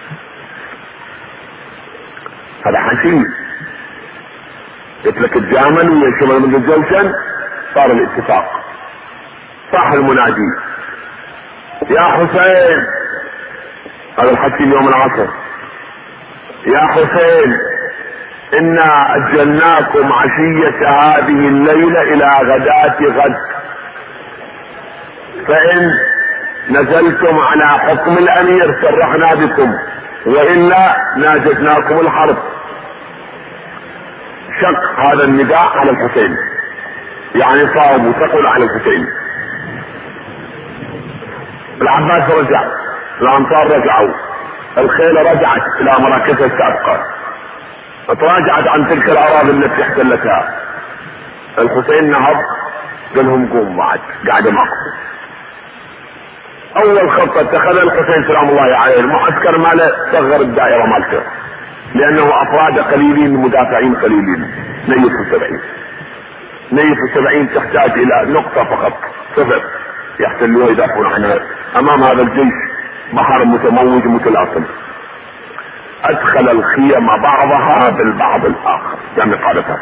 هذا حكي. قلت لك الجامل ويا سمر بن الجوشن صار الاتفاق، صح المنادي: يا حسين، هذا الحكي اليوم العصر، يا حسين انا اجلناكم عشية هذه الليلة الى غداة غد، فان نزلتم على حكم الامير سرحنا بكم والا ناجزناكم الحرب. شق هذا النداء على الحسين، يعني صعب وثقل على الحسين. العباس رجع، الانصار رجعوا، الخيل رجعت الى مراكزها السابقة، تراجعت عن تلك الاراضي التي احتلتها. الحسين نهض قال لهم قوم بعد قاعد معكم. اول خطة اتخذها الحسين سلام الله عليه، المعسكر ماله صغر الدائرة مالته، لانه افراد قليلين مدافعين قليلين، مية وسبعين مية وسبعين تحتاج الى نقطة فقط، صفر يحتلوها يدافعون عنها امام هذا الجيش بحر متموج متلاطم. ادخل الخيم بعضها بالبعض الاخر، يعني قالتها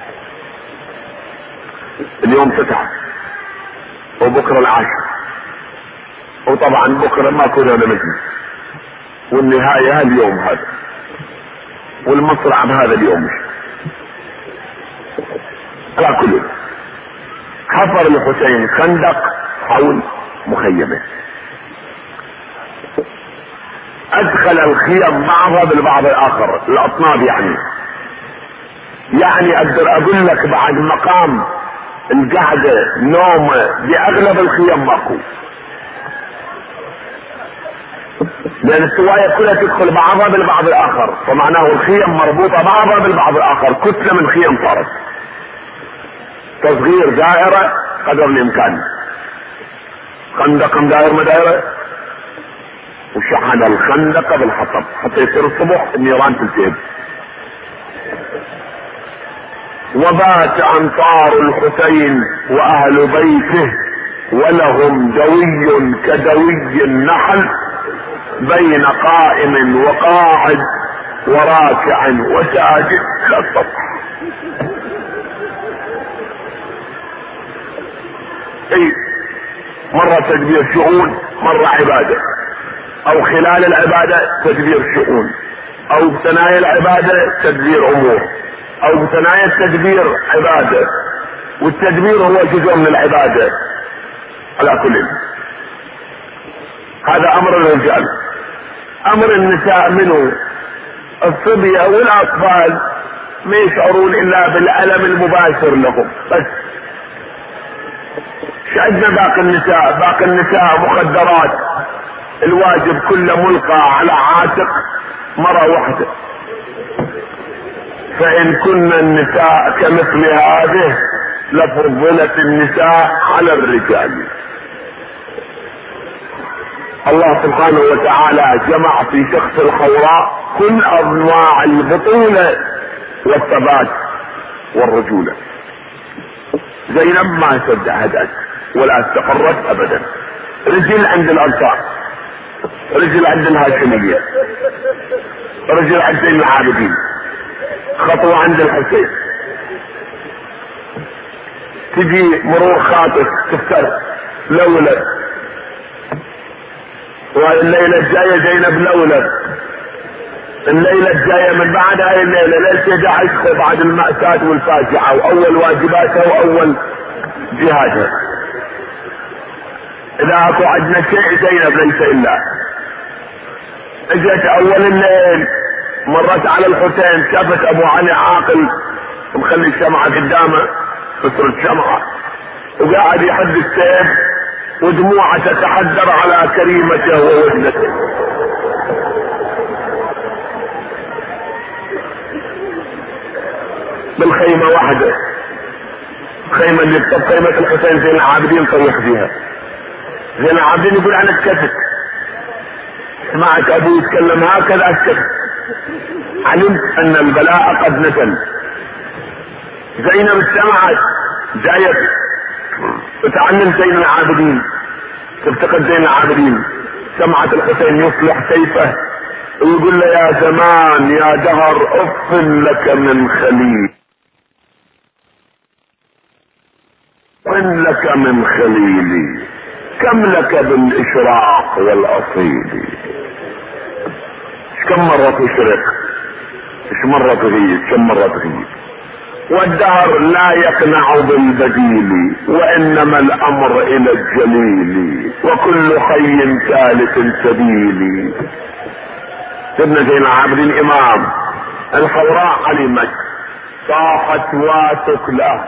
اليوم تسعة وبكرة العاشر، وطبعا بكرة ما كنا نمجي، والنهاية اليوم هذا، والمصرع بهذا اليوم. على كل حفر الحسين خندق حول مخيمه، ادخل الخيم بعضها بالبعض الاخر، الاطناب يعني يعني اقدر اقول لك بعد مقام القعدة نوم باغلب الخيم ماكو، لان السواية كلها تدخل بعضها بالبعض الاخر، فمعناه الخيم مربوطة بعضها بالبعض الاخر، كتلة من خيم صارت، تصغير دائرة قدر الامكان، خندق دائر ما دائرة، وشحن الخندق بالحطب حتى يصير الصبح النيران تلتهب. وبات انصار الحسين واهل بيته ولهم دوي كدوي النحل بين قائم وقاعد وراكع وساجد الى السطح. اي مرة تدبير شؤون، مرة عبادة، او خلال العبادة تدبير شؤون، او بثنايا العبادة تدبير امور، او بثنايا التدبير عبادة، والتدبير هو جزء من العبادة. على كل هذا امر الرجال. امر النساء منه الصبية والاطفال ما يشعرون الا بالالم المباشر لهم بس. شعدنا باقي النساء، باقي النساء مخدرات، الواجب كله ملقى على عاتق مرة واحدة. فان كن النساء كمثل هذه لفضلت النساء على الرجال. الله سبحانه وتعالى جمع في شخص الخوراء كل انواع البطولة والثبات والرجولة. زينب ما صدقت ولا استقرت ابدا. رجل عند الانصار، رجل عند الهاشمية، رجل عند زين العابدين، خطوة عند الحسين. تجي مرور خاطف تفتر لولد، والليلة الجاية زينب لولد، الليلة الجاية من بعد هاي الليلة ليلة يدعى بعد المأساة والفاجعة واول واجباتها واول جهادها. اذا اكو عندنا شيء زينب ليس الا. اجت اول الليل مرت على الحسين، شافت ابو علي عاقل مخلي الشمعة قدامه، كسر الشمعة وقاعد يحد السيف ودموعه تتحدر على كريمته ووجنته. بالخيمة واحدة، خيمة اللي بتبقى خيمة الحسين زين العابدين طيح فيها. زين العابدين يقول انا اسكت، سمعت ابوي يتكلم هكذا اسكت، علمت ان البلاء قد نزل. زينب سمعت جاية تتعلم زين العابدين، تفتقد زين العابدين، سمعت الحسين يصلح سيفه ويقول له يا زمان يا دهر اف لك من خليل، ان لك من خليلي كم لك بالاشراق والاصيل. كم مرة تشرق، ايش مرة تغيب، كم مرة تغيب. والدهر لا يقنع بالبديل وانما الامر الى الجليل وكل حي ثالث سبيل. ابن زين العابدين امام. الحوراء علمت صاحت واتكله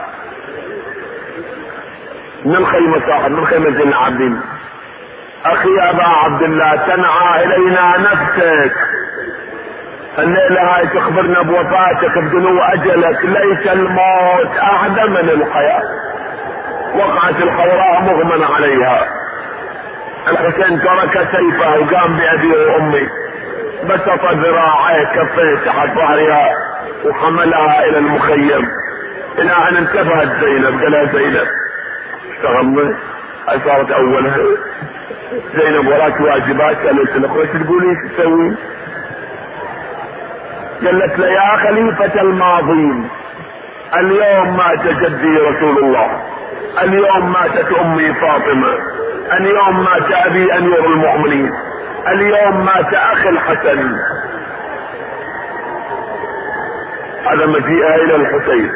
من خيمة صاحت من خيمة زين العابدين. اخي ابا عبد الله تنعى الينا نفسك، الليلة هاي تخبرنا بوفاتك بدنو اجلك، ليس الموت اعدى من الحياة. وقعت الحوراء مغمى عليها. الحسين ترك سيفه وقام بابي وامي، بسط ذراعيه كفيه تحت ظهرها وحملها الى المخيم الى ان انتبهت زينب. قالها زينب اشتغلنا، هاي صارت اولها. زينب وراك واجبات، قالت لك وش تقولي ايش تسوي؟ قالت له يا خليفة الماضين اليوم مات جدي رسول الله، اليوم ماتت امي فاطمة، اليوم مات ابي امير المؤمنين، اليوم مات اخي الحسن. هذا مجيئها الى الحسين.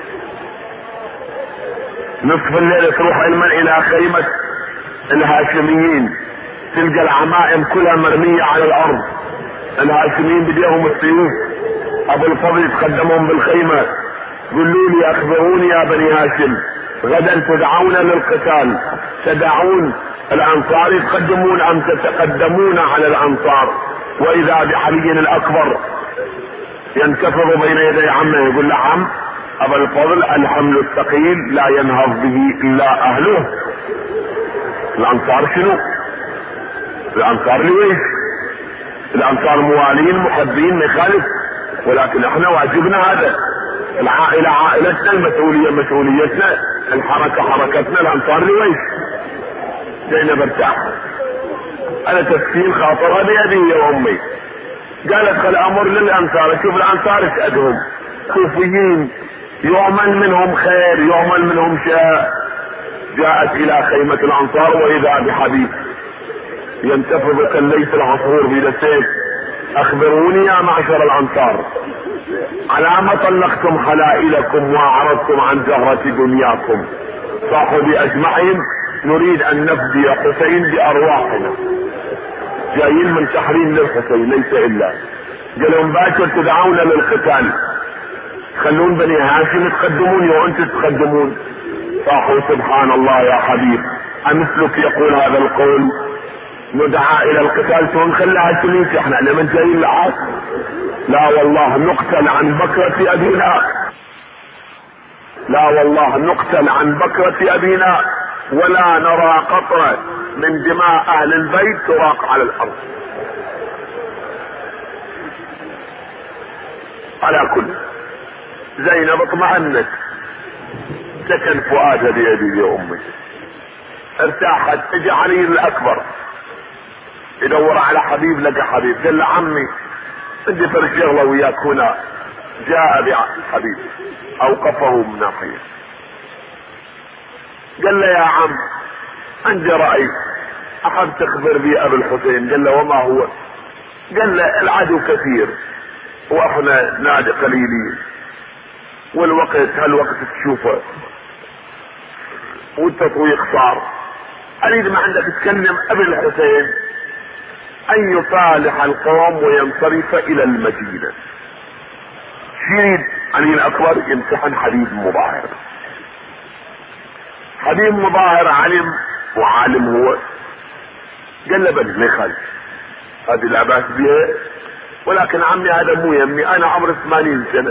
نصف الليل تروح علما الى خيمة الهاشميين، تلقى العمائم كلها مرمية على الارض. الهاشميين بديهم السيوف. ابو الفضل يتقدمون بالخيمة، قولوا لي اخبروني يا بني هاشم غدا تدعون للقتال، تدعون الانصار يتقدمون ام تتقدمون على الانصار؟ واذا بعلي الاكبر ينكفر بين يدي عمه يقول له عم ابا الفضل الحمل الثقيل لا ينهض به الا اهله. الانصار شنو؟ الانصار لويش؟ الانصار موالين محبين ما يخالف، ولكن احنا واجبنا هذا. العائلة عائلتنا، المسؤولية مسؤوليتنا، الحركة حركتنا، الانصار لويش. زينب ارتاح. انا تفكير خاطرها بيدي يا امي. قالت خل امر للانصار، شوف الانصار ايش ادهم، كوفيين يعمل منهم خير يعمل منهم شر. جاءت الى خيمة الانصار واذا بحبيب ينتفض كالليث العصفور بيد السيف. اخبروني يا معشر الانصار، على ما طلقتم حلائلكم واعرضتم عن زهرة دنياكم؟ صاحبي اجمعين نريد ان نفدي حسين بارواحنا، جايين من تحريم للحسين ليس الا. قالوا باكر تدعون للقتال، خلون بني هاشم تقدمون وانتم تقدمون. صاحوا سبحان الله يا حبيب، امثلك يقول هذا القول؟ ندعى الى القتال ثم نخليها تليك احنا لمن جايين لعاص؟ لا والله نقتل عن بكرة ابينا، لا والله نقتل عن بكرة ابينا، ولا نرى قطرة من دماء اهل البيت تراق على الارض. على كل زينب اطمأنت، سكن فؤادها بيدي يا امي، ارتاحت. اجى علي الاكبر يدور على حبيب، لقى حبيب. قال له عمي عندي فرق شغله وياك هنا. جاء بحبيب اوقفه من ناحيه، قال له يا عم عندي رأي احب تخبر بي ابو الحسين. قال له وما هو؟ قال له العدو كثير واحنا نادي قليلين، والوقت هالوقت تشوفه والتطويق صار. اريد ما عندك تكلم ابو الحسين ان يصالح القوم وينصرف الى المدينة. يريد علي الاكبر يمتحن حبيب مظاهر. حبيب مظاهر علم وعالم هو. قال له بل ما يخالف، هذه لا باس بها، ولكن عمي هذا مو يمي، انا عمري ثمانين سنة،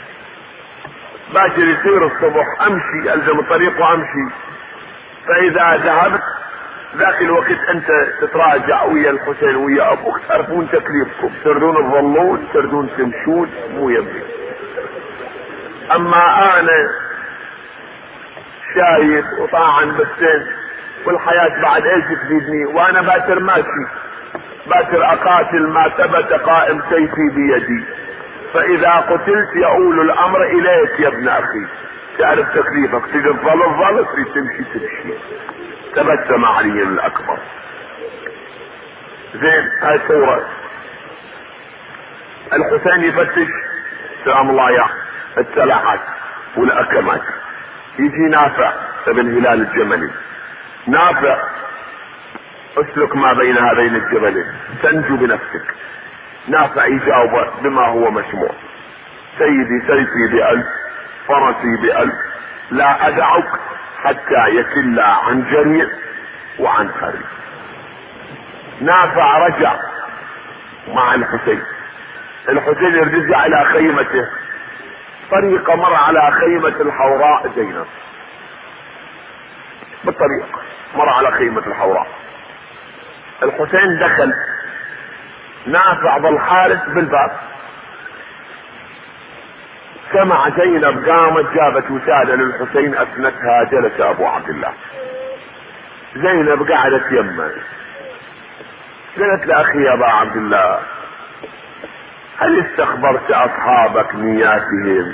باكر يصير الصبح امشي الزم الطريق وامشي، فاذا ذهبت ذاك الوقت انت تتراجع ويا الحسين ويا ابوك، تعرفون تكليفكم، تردون تظلون تردون تمشون، مو يمي. اما انا شايف وطاعن بالسن والحياة بعد ايش تفيدني، وانا باكر ماشي، باكر اقاتل ما ثبت قائم سيفي بيدي، فاذا قتلت يؤول الامر اليك يا ابن اخي، تعرف تكليفك، تقدر تظل تظل، تريد تمشي تمشي. تبسم علي الاكبر. زين هاي صورة. الحسين يفتش سلام الله يا السلاحات والاكمات، يجي نافع ابن هلال الجملي. نافع اسلك ما بين هذين الجبلين تنجو بنفسك. نافع يجاوب بما هو مسموع، سيدي سيفي بألف، فرسي بألف، لا ادعك حتى يكل عن جريء وعن خريف. نافع رجع مع الحسين. الحسين يرجع الى خيمته، طريقة مر على خيمة الحوراء زينب، بالطريق مر على خيمة الحوراء. الحسين دخل، نافع ظل حارس بالباب، سمع زينب قامت جابت وسادة للحسين اثنتها، جلس ابو عبد الله. زينب قعدت يمه، قالت لاخي يا ابا عبد الله هل استخبرت اصحابك نياتهم؟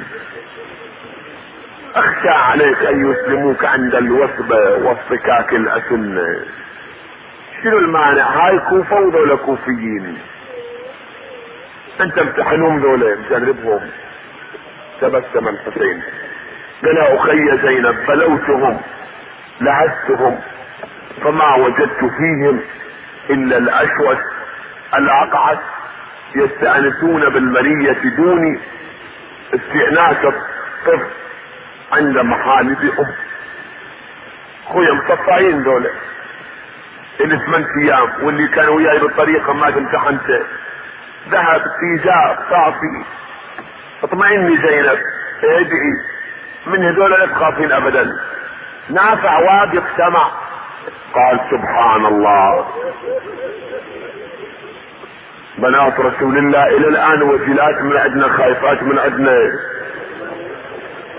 اخشى عليك ان يسلموك عند الوثبة واصطكاك الاسنة. شنو المانع؟ هاي كوفة وذولا كوفيين، انت امتحنهم ذولا مجربهم. تبسم الحسين قال اخي زينب بلوتهم لعزتهم فما وجدت فيهم الا الاشوث الاقعد يستأنسون بالمرية دوني استئناس الطفل عند محالب ام. خويا مصفعين دولة اللي ثمان ايام واللي كانوا وياي بالطريقة ما امتحنته، ذهب في جاء صافي. اطمئني زينب، ادعي من هذول لا تخافين ابدا. نافع واقف سمع، قال سبحان الله، بنات رسول الله الى الان وجلات من عندنا، خايفات من عندنا.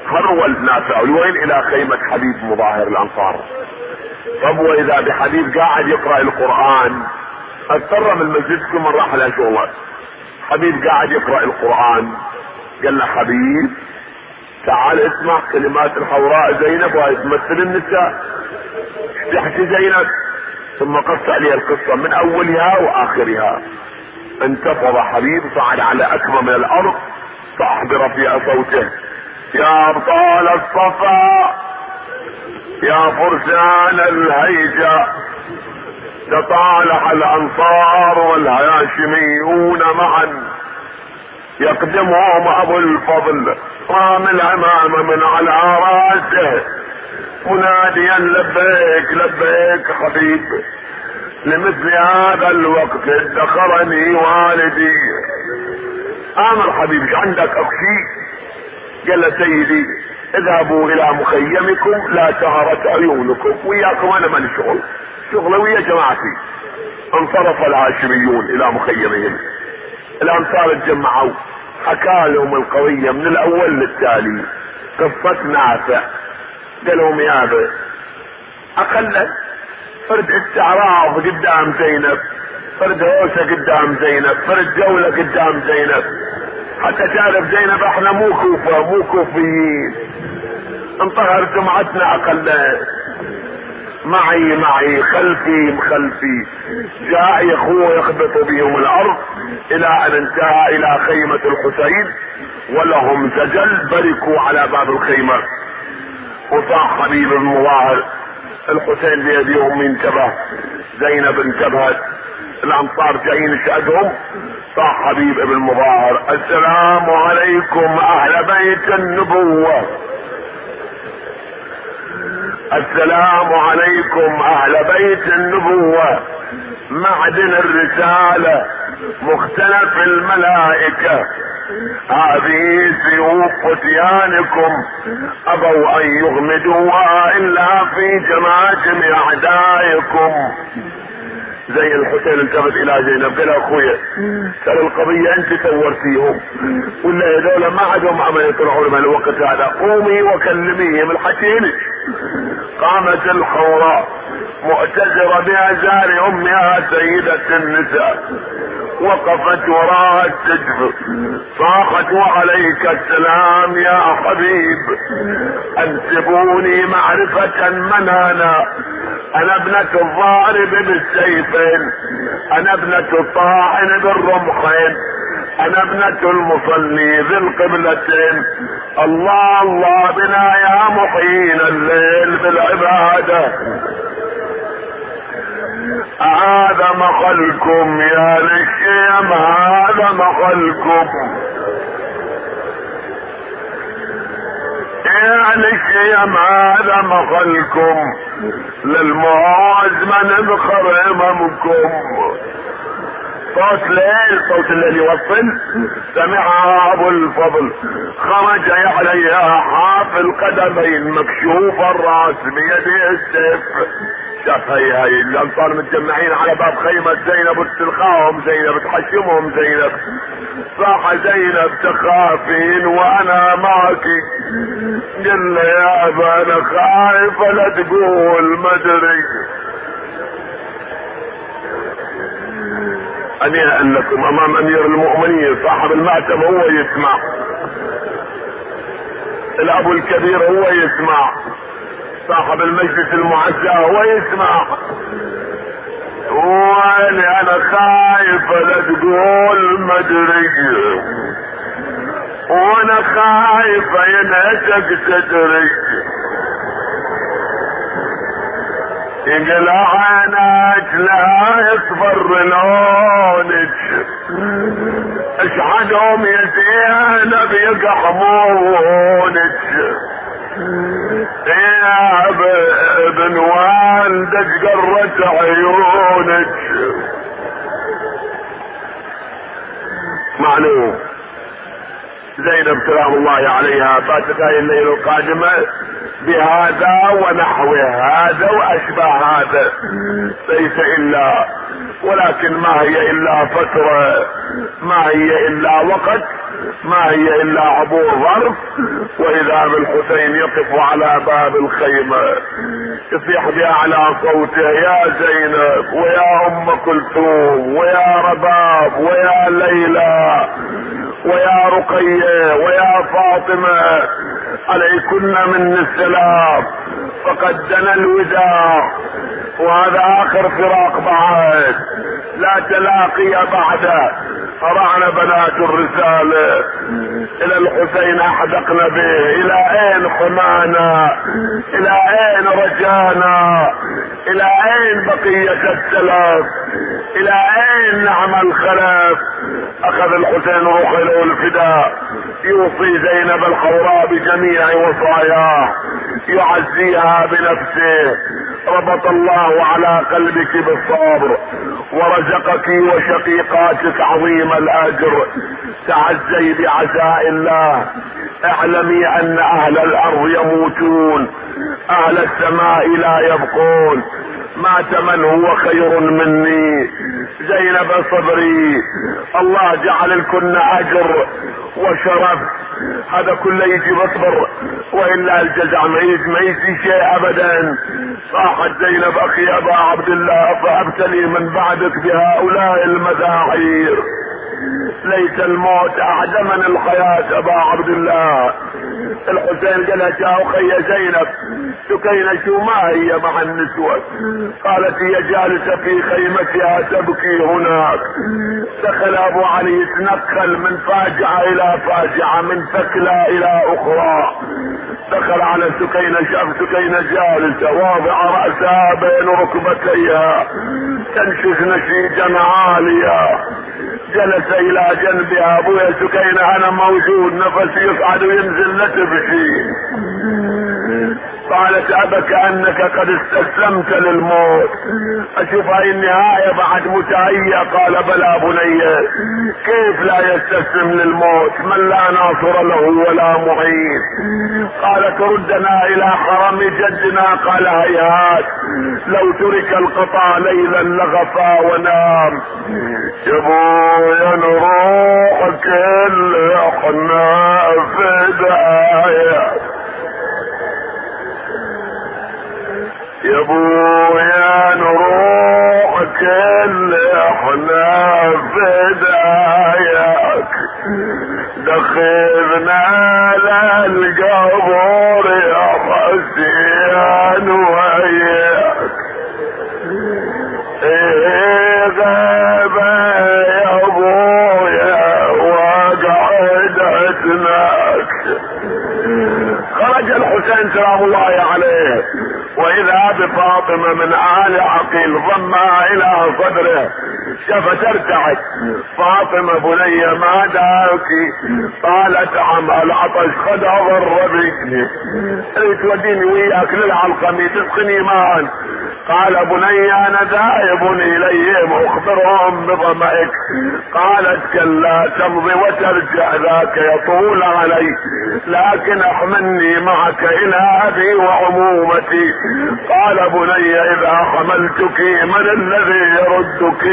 هرول نافع الويل الى خيمة حبيب مظاهر الانصار. طب واذا بحبيب قاعد يقرأ القرآن، اضطر من المسجد كل من راح له شغله، حبيب قاعد يقرأ القرآن، قال له حبيب تعال اسمع كلمات الحوراء زينب وهي تمثل النساء، تحكي زينب. ثم قص عليه القصة من اولها واخرها. انتفض حبيب صعد على اكمة من الارض فاحضر رفيع صوته: يا ابطال الصفا، يا فرسان الهيجة، تطالح الانصار والهاشميون معا، يقدمهم ابو الفضل رام العمامة من على راسه مناديا: لبيك لبيك حبيب، لمثل هذا الوقت ادخرني والدي. امر حبيبك عندك اخشي؟ قال له سيدي اذهبوا الى مخيمكم لا سهرت عيونكم، وياكم انا مالي شغل، شغله ويا جماعتي. انصرف الهاشميون الى مخيمهم. الانصار اتجمعوا، حكى لهم القضية من الاول للتالي، قصة نافع. قال لهم يا ابي اقل فرد استعراض قدام زينب، فرد هوسة قدام زينب، فرد جولة قدام زينب، حتى تعرف زينب احنا مو كوفة مو كوفيين، انطهر سمعتنا اقل. معي معي خلفي خلفي. جاء اخوه يخبط بهم الارض الى ان انتهى الى خيمة الحسين، ولهم سجل بركوا على باب الخيمة. وصاح حبيب المظاهر: الحسين بيديهم انتبه، زينب انتبهت، الانصار جايين شهدهم. صاح حبيب ابن مظاهر: السلام عليكم اهل بيت النبوة، السلام عليكم اهل بيت النبوة، معدن الرسالة مختلف الملائكة، هذه سيوف فتيانكم ابوا ان يغمدوها الا في جماجم اعدائكم. زي الحسين التفت الى زينب قال: اخويا ترى القضية انت صورتيهم، ولا هذول ما عندهم عمل يطلعون من الوقت هذا، قومي وكلميهم الحكيلك. قامت الحوراء مؤتزرة بازار امها سيدة النساء، وقفت وراء السجف، صاحت: وعليك السلام يا حبيب، انسبوني معرفة من انا، انا ابنة الضارب بالسيفين، انا ابنة الطاحن بالرمحين، انا ابنة المصلي ذي القبلتين. الله الله بنا يا محيين الليل بالعبادة، هذا مخلكم يا للشيم، هذا مخلكم يا للشيم، هذا مخلكم للمعوز من بخر امامكم. صوت ليل، صوت الليل يوصل، سمعها ابو الفضل، خرج عليها حاف القدمين مكشوف الراس بيده السيف. شاف هي هي الانصار متجمعين على باب خيمة زينب وتلقاهم زينب تحشمهم زينب. صاح زينب: تخافين وانا معك. قل يا ابا انا خايفة لا تقول مدري. اني انكم امام امير المؤمنين صاحب المأتم هو يسمع، الابو الكبير هو يسمع، صاحب المجلس المعزى هو يسمع. وانا انا خايف لا تقول مدري، وانا خايف ينهتك تدري. يقلع عينك لا يصفر لونك، اشحدهم يا زينب يقحمونك، يا ابن والدك قرت عيونك. معلوم زينب سلام الله عليها فاتت هاي الليلة القادمة بهذا ونحو هذا واشبه هذا، ليس الا، ولكن ما هي الا فترة، ما هي الا وقت ما هي الا عبور ظرف، واذا بالحسين يقف على باب الخيمة يصيح باعلى صوته: يا زينب ويا ام كلثوم ويا رباب ويا ليلى ويا رقية ويا فاطمة، عليكن من السلام، فقد دنا الوداع، وهذا اخر فراق بعد، لا تلاقي بعده. قرعنا بنات الرسالة الى الحسين احدقنا به: الى اين حمانا؟ الى اين رجانا؟ الى اين بقية السلف؟ الى اين نعمل خلف؟ اخذ الحسين روح له الفداء، يوصي زينب الحوراء بجميع وصاياه، يعزيها بنفسه: ربط الله على قلبك بالصبر، ورزقك وشقيقاتك عظيم الاجر، تعزي بعزاء الله، اعلمي ان اهل الارض يموتون، اهل السماء لا يبقون، مات من هو خير مني. زينب صبري، الله جعل لكن اجر وشرف، هذا كله يجي بصبر، والا الجزع ما يجي شيء ابدا. صاحت زينب: اخي ابا عبد الله، فابتلي من بعدك بهؤلاء المذاعير، ليس الموت اعدى من الحياة ابا عبد الله. الحسين قال: يا اخي زينب، سكينة شو ما هي مع النسوة؟ قالت: هي جالسة في خيمتها تبكي هناك. دخل ابو علي يتنقل من فاجعة الى فاجعة، من ثكلى الى اخرى، دخل على سكينة، شاف سكينة جالسة واضعة رأسها بين ركبتيها تنشز نشيجا عاليا، جلس الى جنبها: ابويا سكينة انا موجود، نفسي يصعد وينزل لا تبكي. قالت: ابك انك قد استسلمت للموت، اشوف هاي النهاية بعد متهيأ. قال: بلى بني، كيف لا يستسلم للموت من لا ناصر له ولا معين؟ قالت: ردنا الى حرم جدنا. قال: هيهات، لو ترك القطع ليلا لغفى ونام. يبويا نروح كل احنا فدايا، يبويا نروح كل احنا فداياك، دخلنا للقبور يا حسين وياك، ايه غابة يا ابويا وقعدتناك. خرج الحسين سلام الله عليه، واذا بفاطمة من آل عقيل ضمها الى صدره، شفت ارتعد: فاطمة بني ما داكي؟ قالت: عم العطش قد اضر بي، اريد توديني وياك للعلقمي تسقني ماء. قال: بني انا ذاهب اليهم اخبرهم بظمئك. قالت: كلا، تمضي وترجع، ذاك يطول علي، لكن احملني معك الى ابي وعمومتي. قال: بني اذا حملتك من الذي يردك؟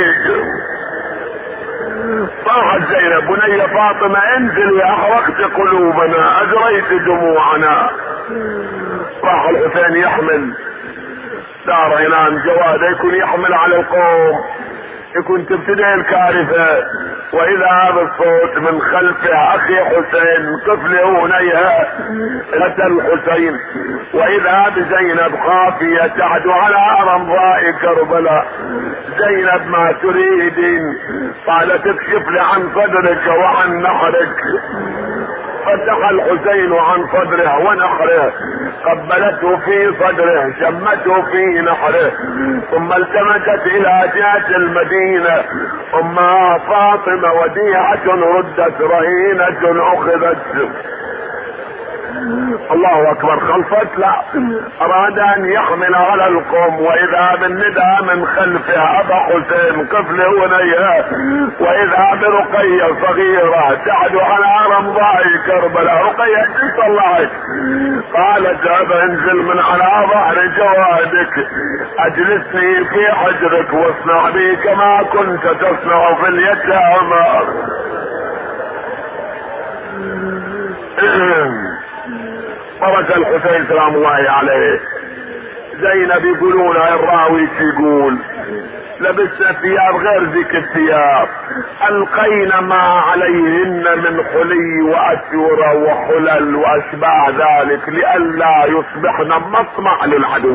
صاحت زينب: بني فاطمة انزلي، احرقت قلوبنا، اجريت دموعنا. راح الحسين يحمل، دار عنان جواد، يكون يحمل على القوم، يكون تبتدئ الكارثة. واذا بالصوت من خلفه: اخي حسين قف لي هنيها. اتى الحسين، واذا بزينب خافية تعدو على رمضاء كربلاء. زينب: ما تريدين؟ قالت: اكشف لي عن صدرك وعن نحرك. فتح الحسين عن صدره ونحره، قبلته في صدره، شمته في نحره، ثم التمست الى جهة المدينة. امها فاطمة وديعة ردت، رهينة اخذت. الله اكبر. خلصت؟ لا، اراد ان يحمل على القوم، واذا بالندى من خلفه: ابا حسين قف لي هنيها. واذا برقية صغيرة تعدو على رمضاء كربلاء. رقية طلعت، قالت: ابا انزل من على ظهر جوادك، اجلسني في حجرك، واصنع بي كما كنت تصنع في اليتامى. برك الحسين سلام الله عليه. زينب يقولون الراوي يقول لبسنا ثياب غير ذيك الثياب، القينا ما عليهن من حلي واسوره وحلل واشباه ذلك لئلا يصبحن مطمع للعدو.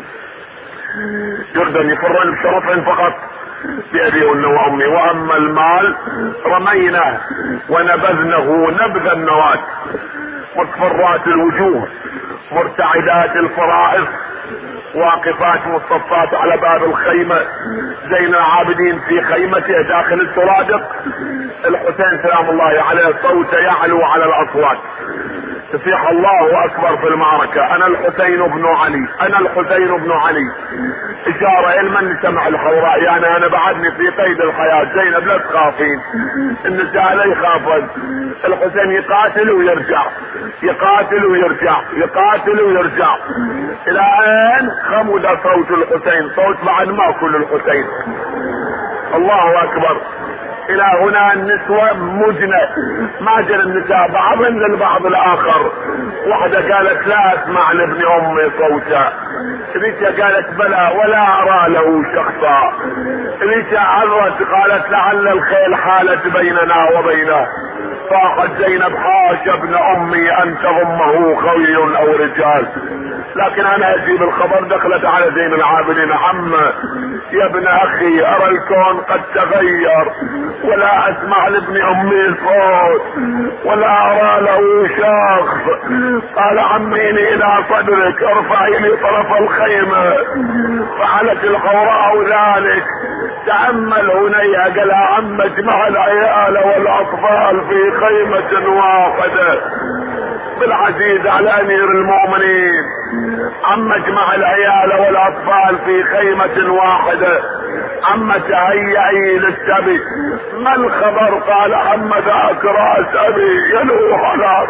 يردن يفرن بشرفهن فقط بأبيهن وأمي، وأما المال رميناه ونبذنه نبذ النواة، مصفرات الوجوه مرتعدات الفرائص واقفات مصطفات على باب الخيمة، زين العابدين في خيمته داخل السرادق. الحسين سلام الله عليه صوته يعلو على الأصوات، تصيح الله أكبر في المعركة، أنا الحسين بن علي، أنا الحسين بن علي. إشارة لمن سمع الحوراء، يعني أنا بعدني في قيد الحياة. زينب لا تخافين، النساء لا يخافن. الحسين يقاتل ويرجع، يقاتل ويرجع، يقاتل ويرجع، إلى أن خمد صوت الحسين، صوت بعد ما كل الحسين. الله أكبر. الى هنا النسوة مجنة، ما جل النساء بعضهن للبعض الاخر. واحدة قالت لا اسمع لابن امي صوتا، ريتا قالت بلى ولا ارى له شخصا، ريتا عرت قالت لعل الخيل حالت بيننا وبينه. صاحت زينب حاش ابن امي ان تضمه خوي او رجال، لكن انا اجيب الخبر. دخلت على زين العابدين، عم يا ابن اخي ارى الكون قد تغير ولا اسمع لابن امي صوت ولا ارى له شخص. قال عميني الى صدرك ارفعي لي طرف الخيمة. فعلت الحوراء ذلك. تأمل هنيا قال عم اجمع العيال والاطفال في خيمة واحدة. بالعزيز على امير المؤمنين، عم اجمع العيال والاطفال في خيمة واحدة. عم تهيئي للسبي. ما الخبر؟ قال عم ذاك راس ابي يلوح على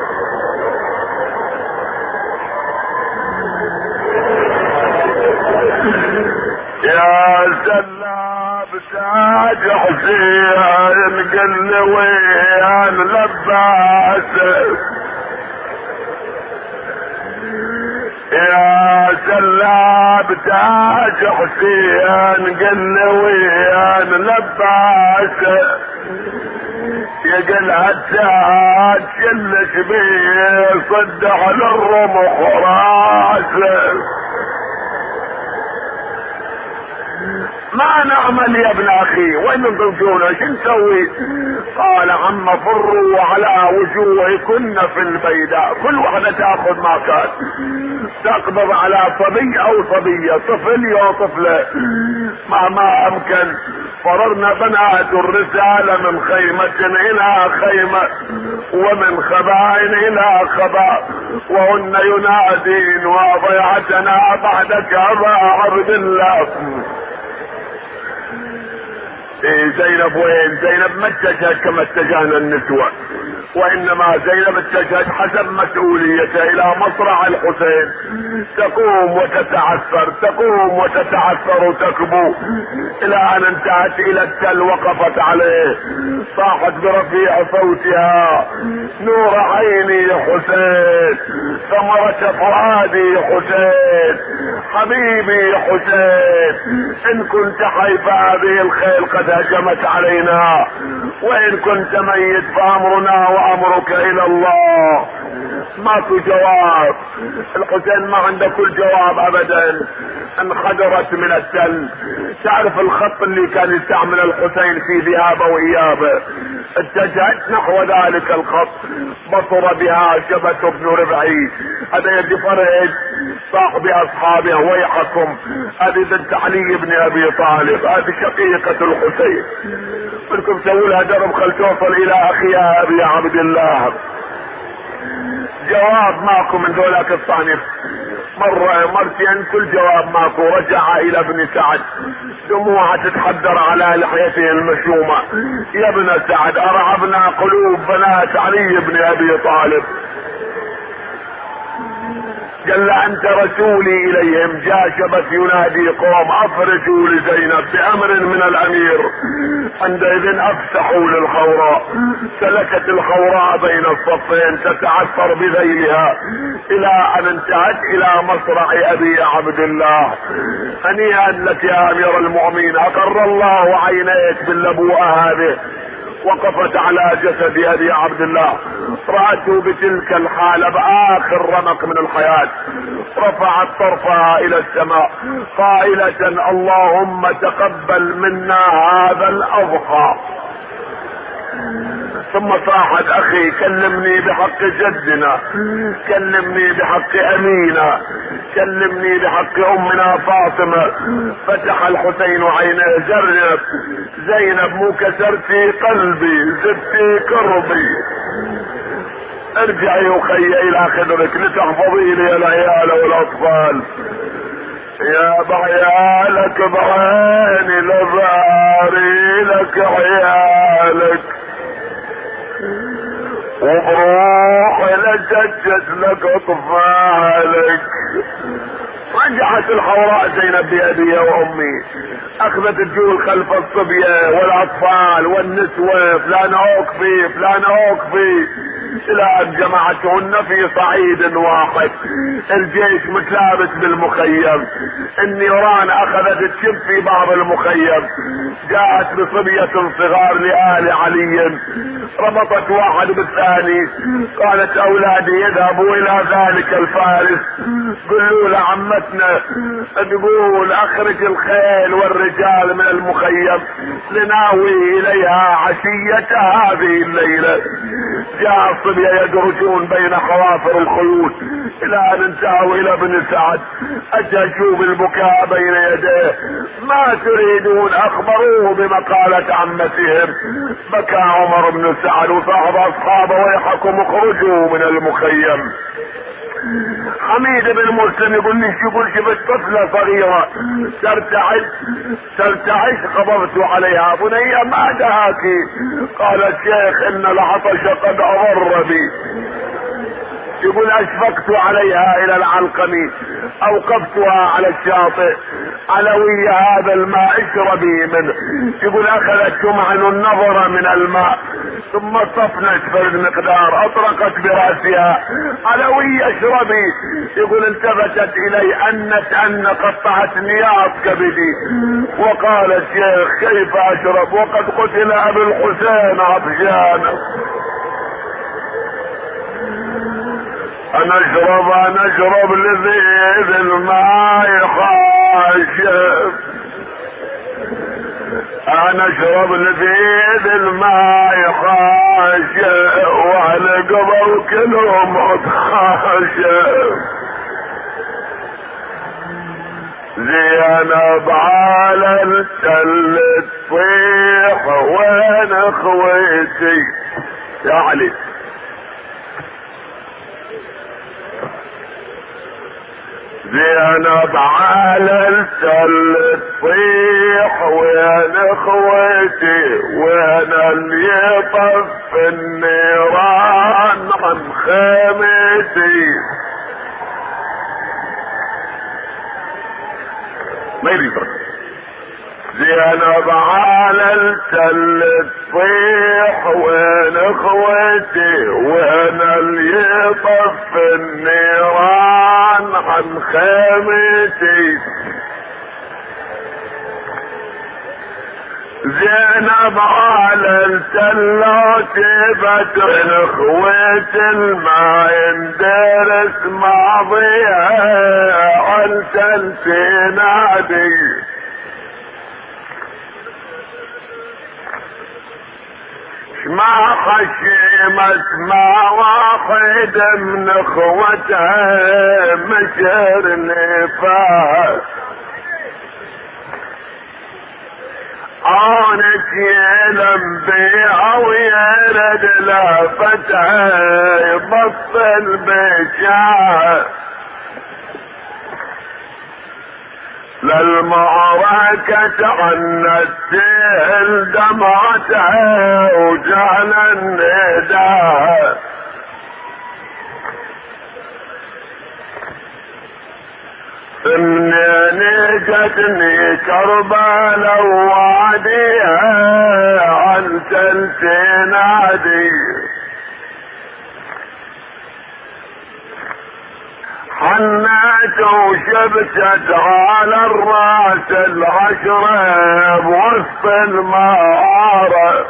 يا سلام تاج حسين قل وين لباس. يا سلام تاج حسين قل وين لباس. يقل التاج كلش بيه صدح للرمح راسه. ما نعمل يا ابن اخي؟ وين تمشون؟ شو نسوي؟ قال عم فروا على وجوهكن في البيداء، كل واحدة تاخذ ما كان، تقبض على صبي او صبية، طفل او طفلة مهما امكن. فررنا بنات الرسالة من خيمة الى خيمة ومن خباء الى خباء، وهن ينادين وضيعتنا بعدك ابا عبد الله. إيه زينب وين؟ زينب ما اتجهت كما اتجهنا النسوة، وانما زينب اتجهت حسب مسؤوليتها الى مصرع الحسين، تقوم وتتعثر، تقوم وتتعثر وتكبو، الى ان انتهت الى التل وقفت عليه، صاحت برفيع صوتها نور عيني حسين، ثمرة فؤادي حسين، حبيبي حسين، ان كنت حي فهذه الخيل قد هجمت علينا، وان كنت ميت فامرنا وامرك الى الله. ماكو جواب. الحسين ما عنده كل جواب ابدا. انخدرت من التل. تعرف الخط اللي كان يستعمل الحسين في ذهابه وايابه؟ اتجهت نحو ذلك الخط، بصر بها شبة بن ربعي، هذا يدي فرج صاحب اصحابه، ويحكم هذه بنت علي بن ابي طالب، هذه شقيقة الحسين، بدكم تسووا لها درب خل توصل الى اخيها ابي عبد الله. جواب ماكو من ذولاك الصانف. مرة مرتين كل جواب ماكو. رجع الى ابن سعد، دموعه تتحدر على لحيته المشومة. يا ابن سعد ارعبنا قلوب بنات علي بن ابي طالب. قال له انت رسولي اليهم. جاء شبث ينادي قوم افرشوا لزينب بامر من الامير. عندئذ افسحوا للخوراء، سلكت الخوراء بين الصفين تتعثر بذيلها الى ان انتهت الى مصرع ابي عبد الله. هنيئا لك يا امير المؤمنين، اقر الله عينيك باللبوءة هذه. وقفت على جسد ابي عبد الله، رأته بتلك الحالة باخر رمق من الحياة، رفعت طرفها الى السماء قائلة اللهم تقبل منا هذا الاضحى. ثم صاحت اخي كلمني بحق جدنا، كلمني بحق امينة، كلمني بحق امنا فاطمة. فتح الحسين عينيه. زينب زينب مو كسرتي قلبي زدتي كربي، ارجعي وخي الى خدرك لتحفظي لي العيال والاطفال. يا بعيالك بعيني لباري لك عيالك، وبروح لججت لك اطفالك. رجعت الحوراء زينب بأبي وامي، اخذت الجول خلف الصبية والاطفال والنسوة، فلان اوقفي فلان اوقفي، الى ان جمعتهن في صعيد واحد. الجيش متلابس بالمخيم، النيران اخذت تشب في بعض المخيم. جاءت بصبية صغار لآل علي، ربطت واحد بالثاني، قالت اولادي يذهبوا الى ذلك الفارس، قلوا لعمتنا تقول اخرج الخيل والرجال من المخيم لناوي اليها عشية هذه الليلة. جاء الصبية يدرجون بين خوافر الخيول الى ان انتهوا الى ابن سعد. اجهشوا بالبكاء بين يديه. ما تريدون؟ اخبروه بمقالة عمتهم. بكى عمر بن سعد وصاحب اصحابه ويحكم اخرجوا من المخيم. حميد بن مسلم يقول لي شو يقول شفت طفلة صغيرة ترتعش ترتعش قبضت عليها. بنية ما دهاكي؟ قال الشيخ ان العطش قد اضر بي. يقول اشفقت عليها الى العلقم، اوقفتها على الشاطئ، علوي هذا الماء اشربي منه. يقول اخذت تمعن النظر من الماء ثم صفنت فرد مقدار، اطرقت براسها علوي اشربي. يقول التفتت الي انت ان قطعت نياط كبدي. وقال الشيخ كيف اشرب وقد قتل ابو الحسين عطشان؟ انا اشرب انا اشرب لذيذ الماء خاشف، انا اشرب لذيذ الماء خاشف، واهل قبر كلهم خاشف. زينب على التل تطيح وين اخويتي يا علي؟ زينب على التل تطيح وين اخوتي، وين اللي يطف النيران عن خيمتي. ما يريد زينب على التل تطيح وين اخوتي، وين اللي يطف النيران عن خيمتي. زينب على التل تبت من اخوة الماء اندرس ماضيها عن تنادي. ما خشمت ما واحد من اخوتها مشر نفاس، عانت يلم بيها ويرد لافتها يبطل بشاها. للمعركة عنت سهل دمعتها وجعل النداء. منين جتني كربلاء وعديها عن تنادي، حنيت وشبكت على الراس العشرة بوسط المعارة،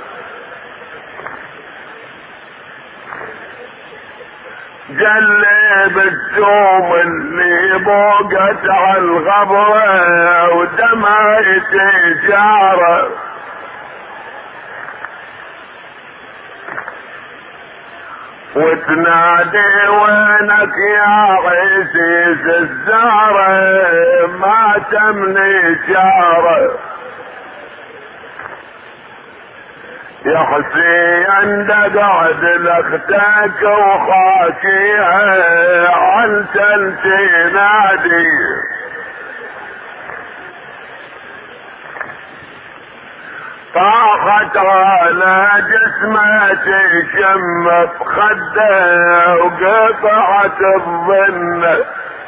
جلب الثوم اللي بوقت على الغبرة ودمعت جارة، وتنادي وينك يا عزيز الزهرة ما تمني جارة، يا حسين قعد لاختك وخاشيها عن تنادي، طاحت على جسمه تشم بخده وقطعت الظن،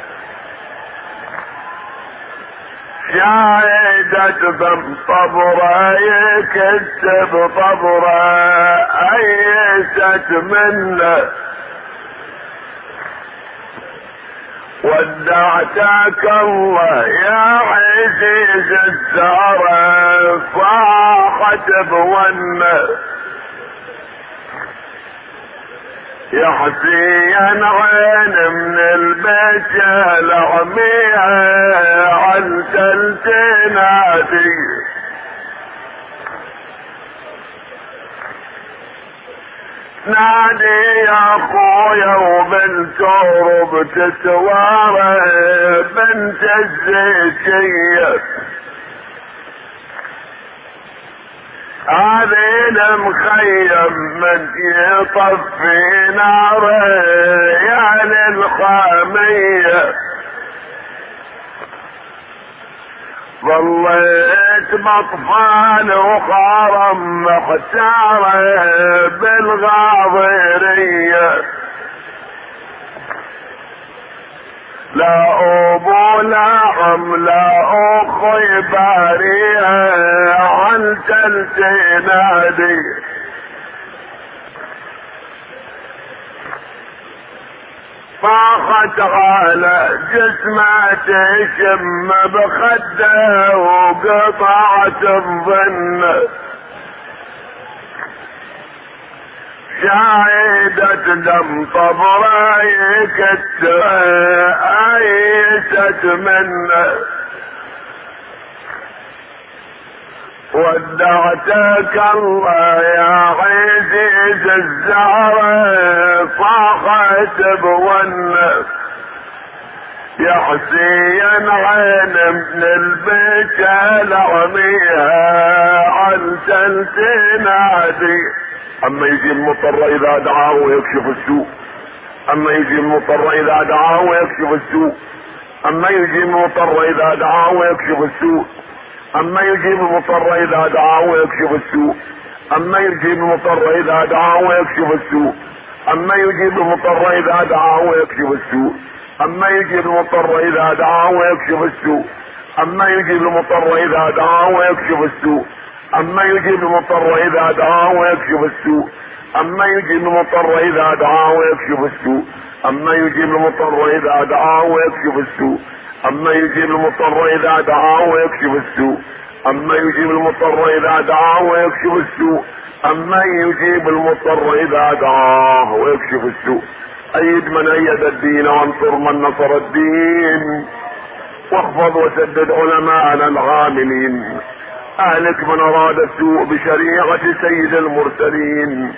شاهدت ذم صبره يكتب طبره ايست منه، ودعتك الله يا عزيز الزهرة فاحت بونه، يا حسين عين من البيت لعميها عن تنادي، نادي يا اخويا وبنت رب تسواره بنت الزيتية، هذه المخيم من يطفي ناره يا للخامية، ظليت مطفال وخارم محتاره بالغاضرية، لا ابو لا عم لا اخي باريها عن تنادي، طاحت على جسمه تشم بخده وقطعت الظن، شاهدت دم طبره يكتر ايست منه، ودعتك الله يا عزيز الزهرة صاحت بونه، يا حسين عين من البيت لعميها عن تنادي، اما يجي المضطر اذا دعاه ويكشف السوء، اما يجي المضطر اذا دعاه ويكشف السوء، اما يجي المضطر اذا دعاه ويكشف السوء، اما يجيب المضطر اذا دعاه ويكشف السوء، اما يجيب المضطر اذا دعاه ويكشف السوء، اما يجيب المضطر اذا دعاه ويكشف السوء، اما يجيب المضطر اذا دعاه ويكشف السوء، اما يجيب المضطر اذا دعاه ويكشف السوء، اما يجيب المضطر اذا دعاه ويكشف السوء، اما يجيب المضطر اذا دعاه ويكشف السوء، اما يجيب المضطر اذا دعاه ويكشف السوء، اما يجيب المضطر اذا دعاه ويكشف السوء، اما يجيب المضطر اذا دعاه ويكشف السوء، اما يجيب المضطر اذا دعاه ويكشف السوء، ايد من ايد الدين وانصر من نصر الدين، واخفض وسدد علماءنا العاملين، اهلك من اراد السوء بشريعة سيد المرسلين،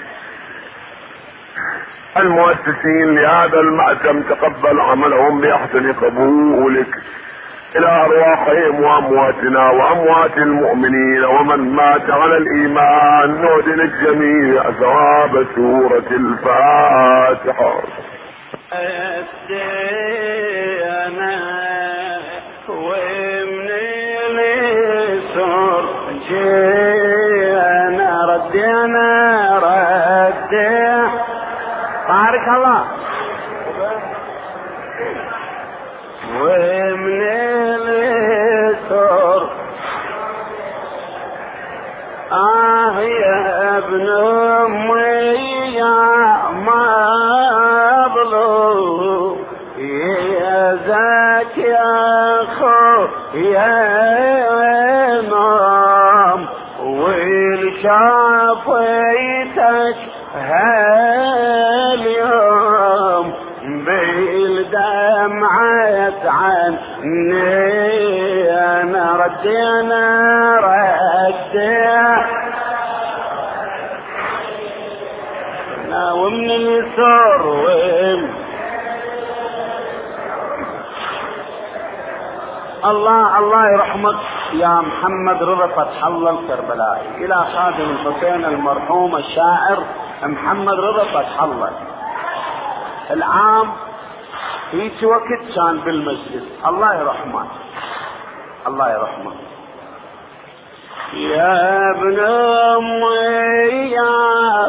المؤسسين لهذا المأتم تقبل عملهم بأحسن قبولك، إلى أرواحهم وأمواتنا وأموات المؤمنين ومن مات على الإيمان نودل الجميع ثواب سورة الفاتحة. جينا ردينا ردي بارك الله. ومن اليسر آه يا ابن أمي يا مظلوم يا زاك يا خو يا إمام والشافيتك هاليوم بالدمعة عني أنا ردينا ردينا ومن اليسار وين الله الله يرحمك يا محمد رضا فتح الله الكربلائي الى خادم الحسين المرحوم الشاعر محمد رضا فتح الله. العام هيك وقت كان بالمسجد الله يرحمه الله يرحمه. يا ابن امي يا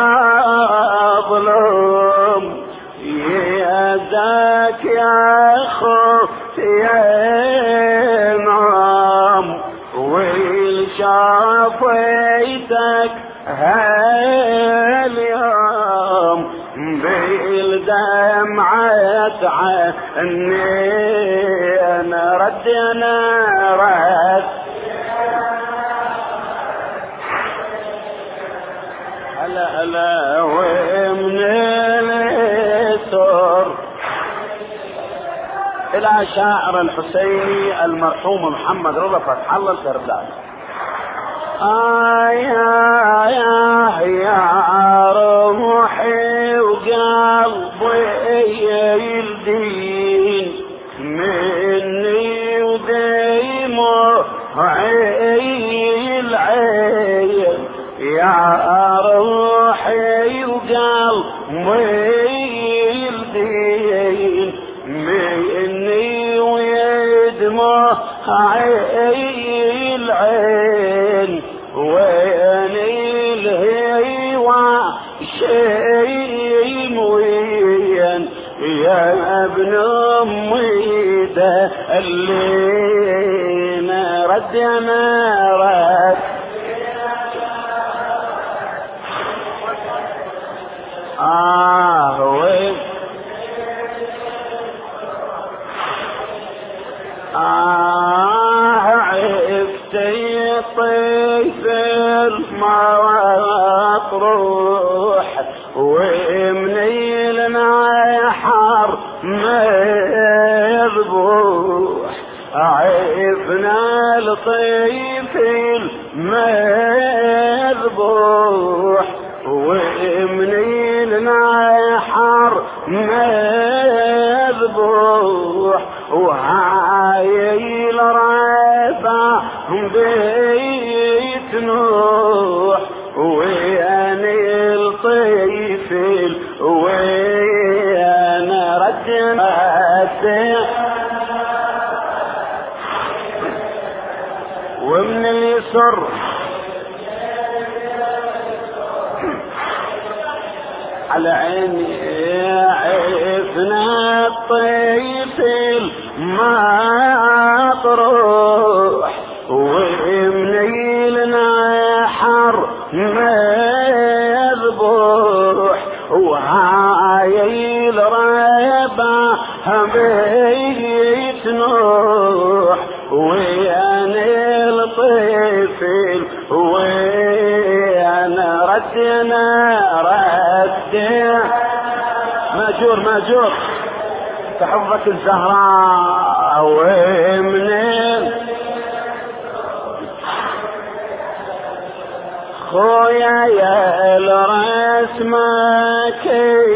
مظلوم يا ذاك يا خو يا امام والشافيتك هاليوم بالدمعة عني انا ردنا رد هلا هلا ومن اليسر الى شاعر الحسيني المرحوم محمد رضا فتح الله الكربلائي. آه يا يا يا روحي وقلبي الدين مني ودموعي العين يا روحي وقلبي الدين مني ودموعي العين وين الهوى شيء وين يا ابن امي ده اللي ردنا رد آه وين آه عفتي طيف المطروح ومني لنا حار مذبوح عفنا لطيف المذبوح ومني لنا حار مذبوح وهاي الرفا بيت نوح وياني الطيفل ويانا ردنا ومن اليسر على عيني عفنا الطيفل ما تروح ومني لنا حر مذبوح وهاي الربا بيت نوح وياني الطفل ويانا ردنا ردنا ماجور ماجور تحفظك الزهراء ومنين خويا يا الرسمك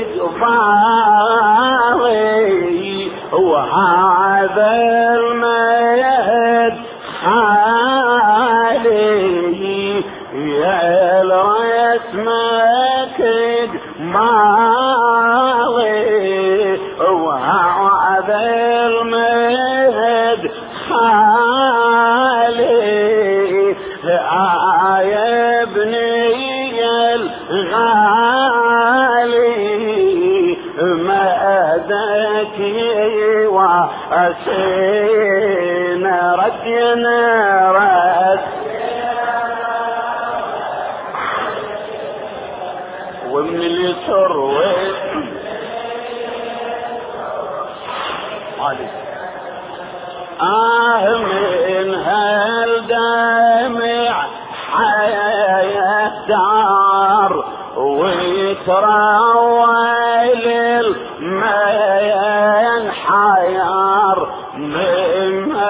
فاضي وهذا الميد خالي يا الرسمك ماضي وهذا الميد خالي يا ابني الغالي وعدك وأسينا ردينا رد ومن اليسر آه من هالدمع حياة دار ويتراويل المين حيار من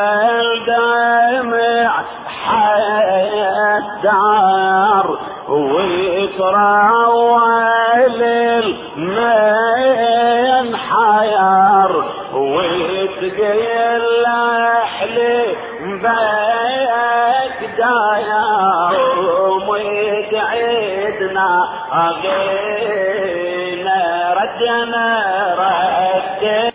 هالدمع حياة دار ويتراويل المين حيار ويتقيل لحلي بيك داير ويقعدنا أغينا ردنا رد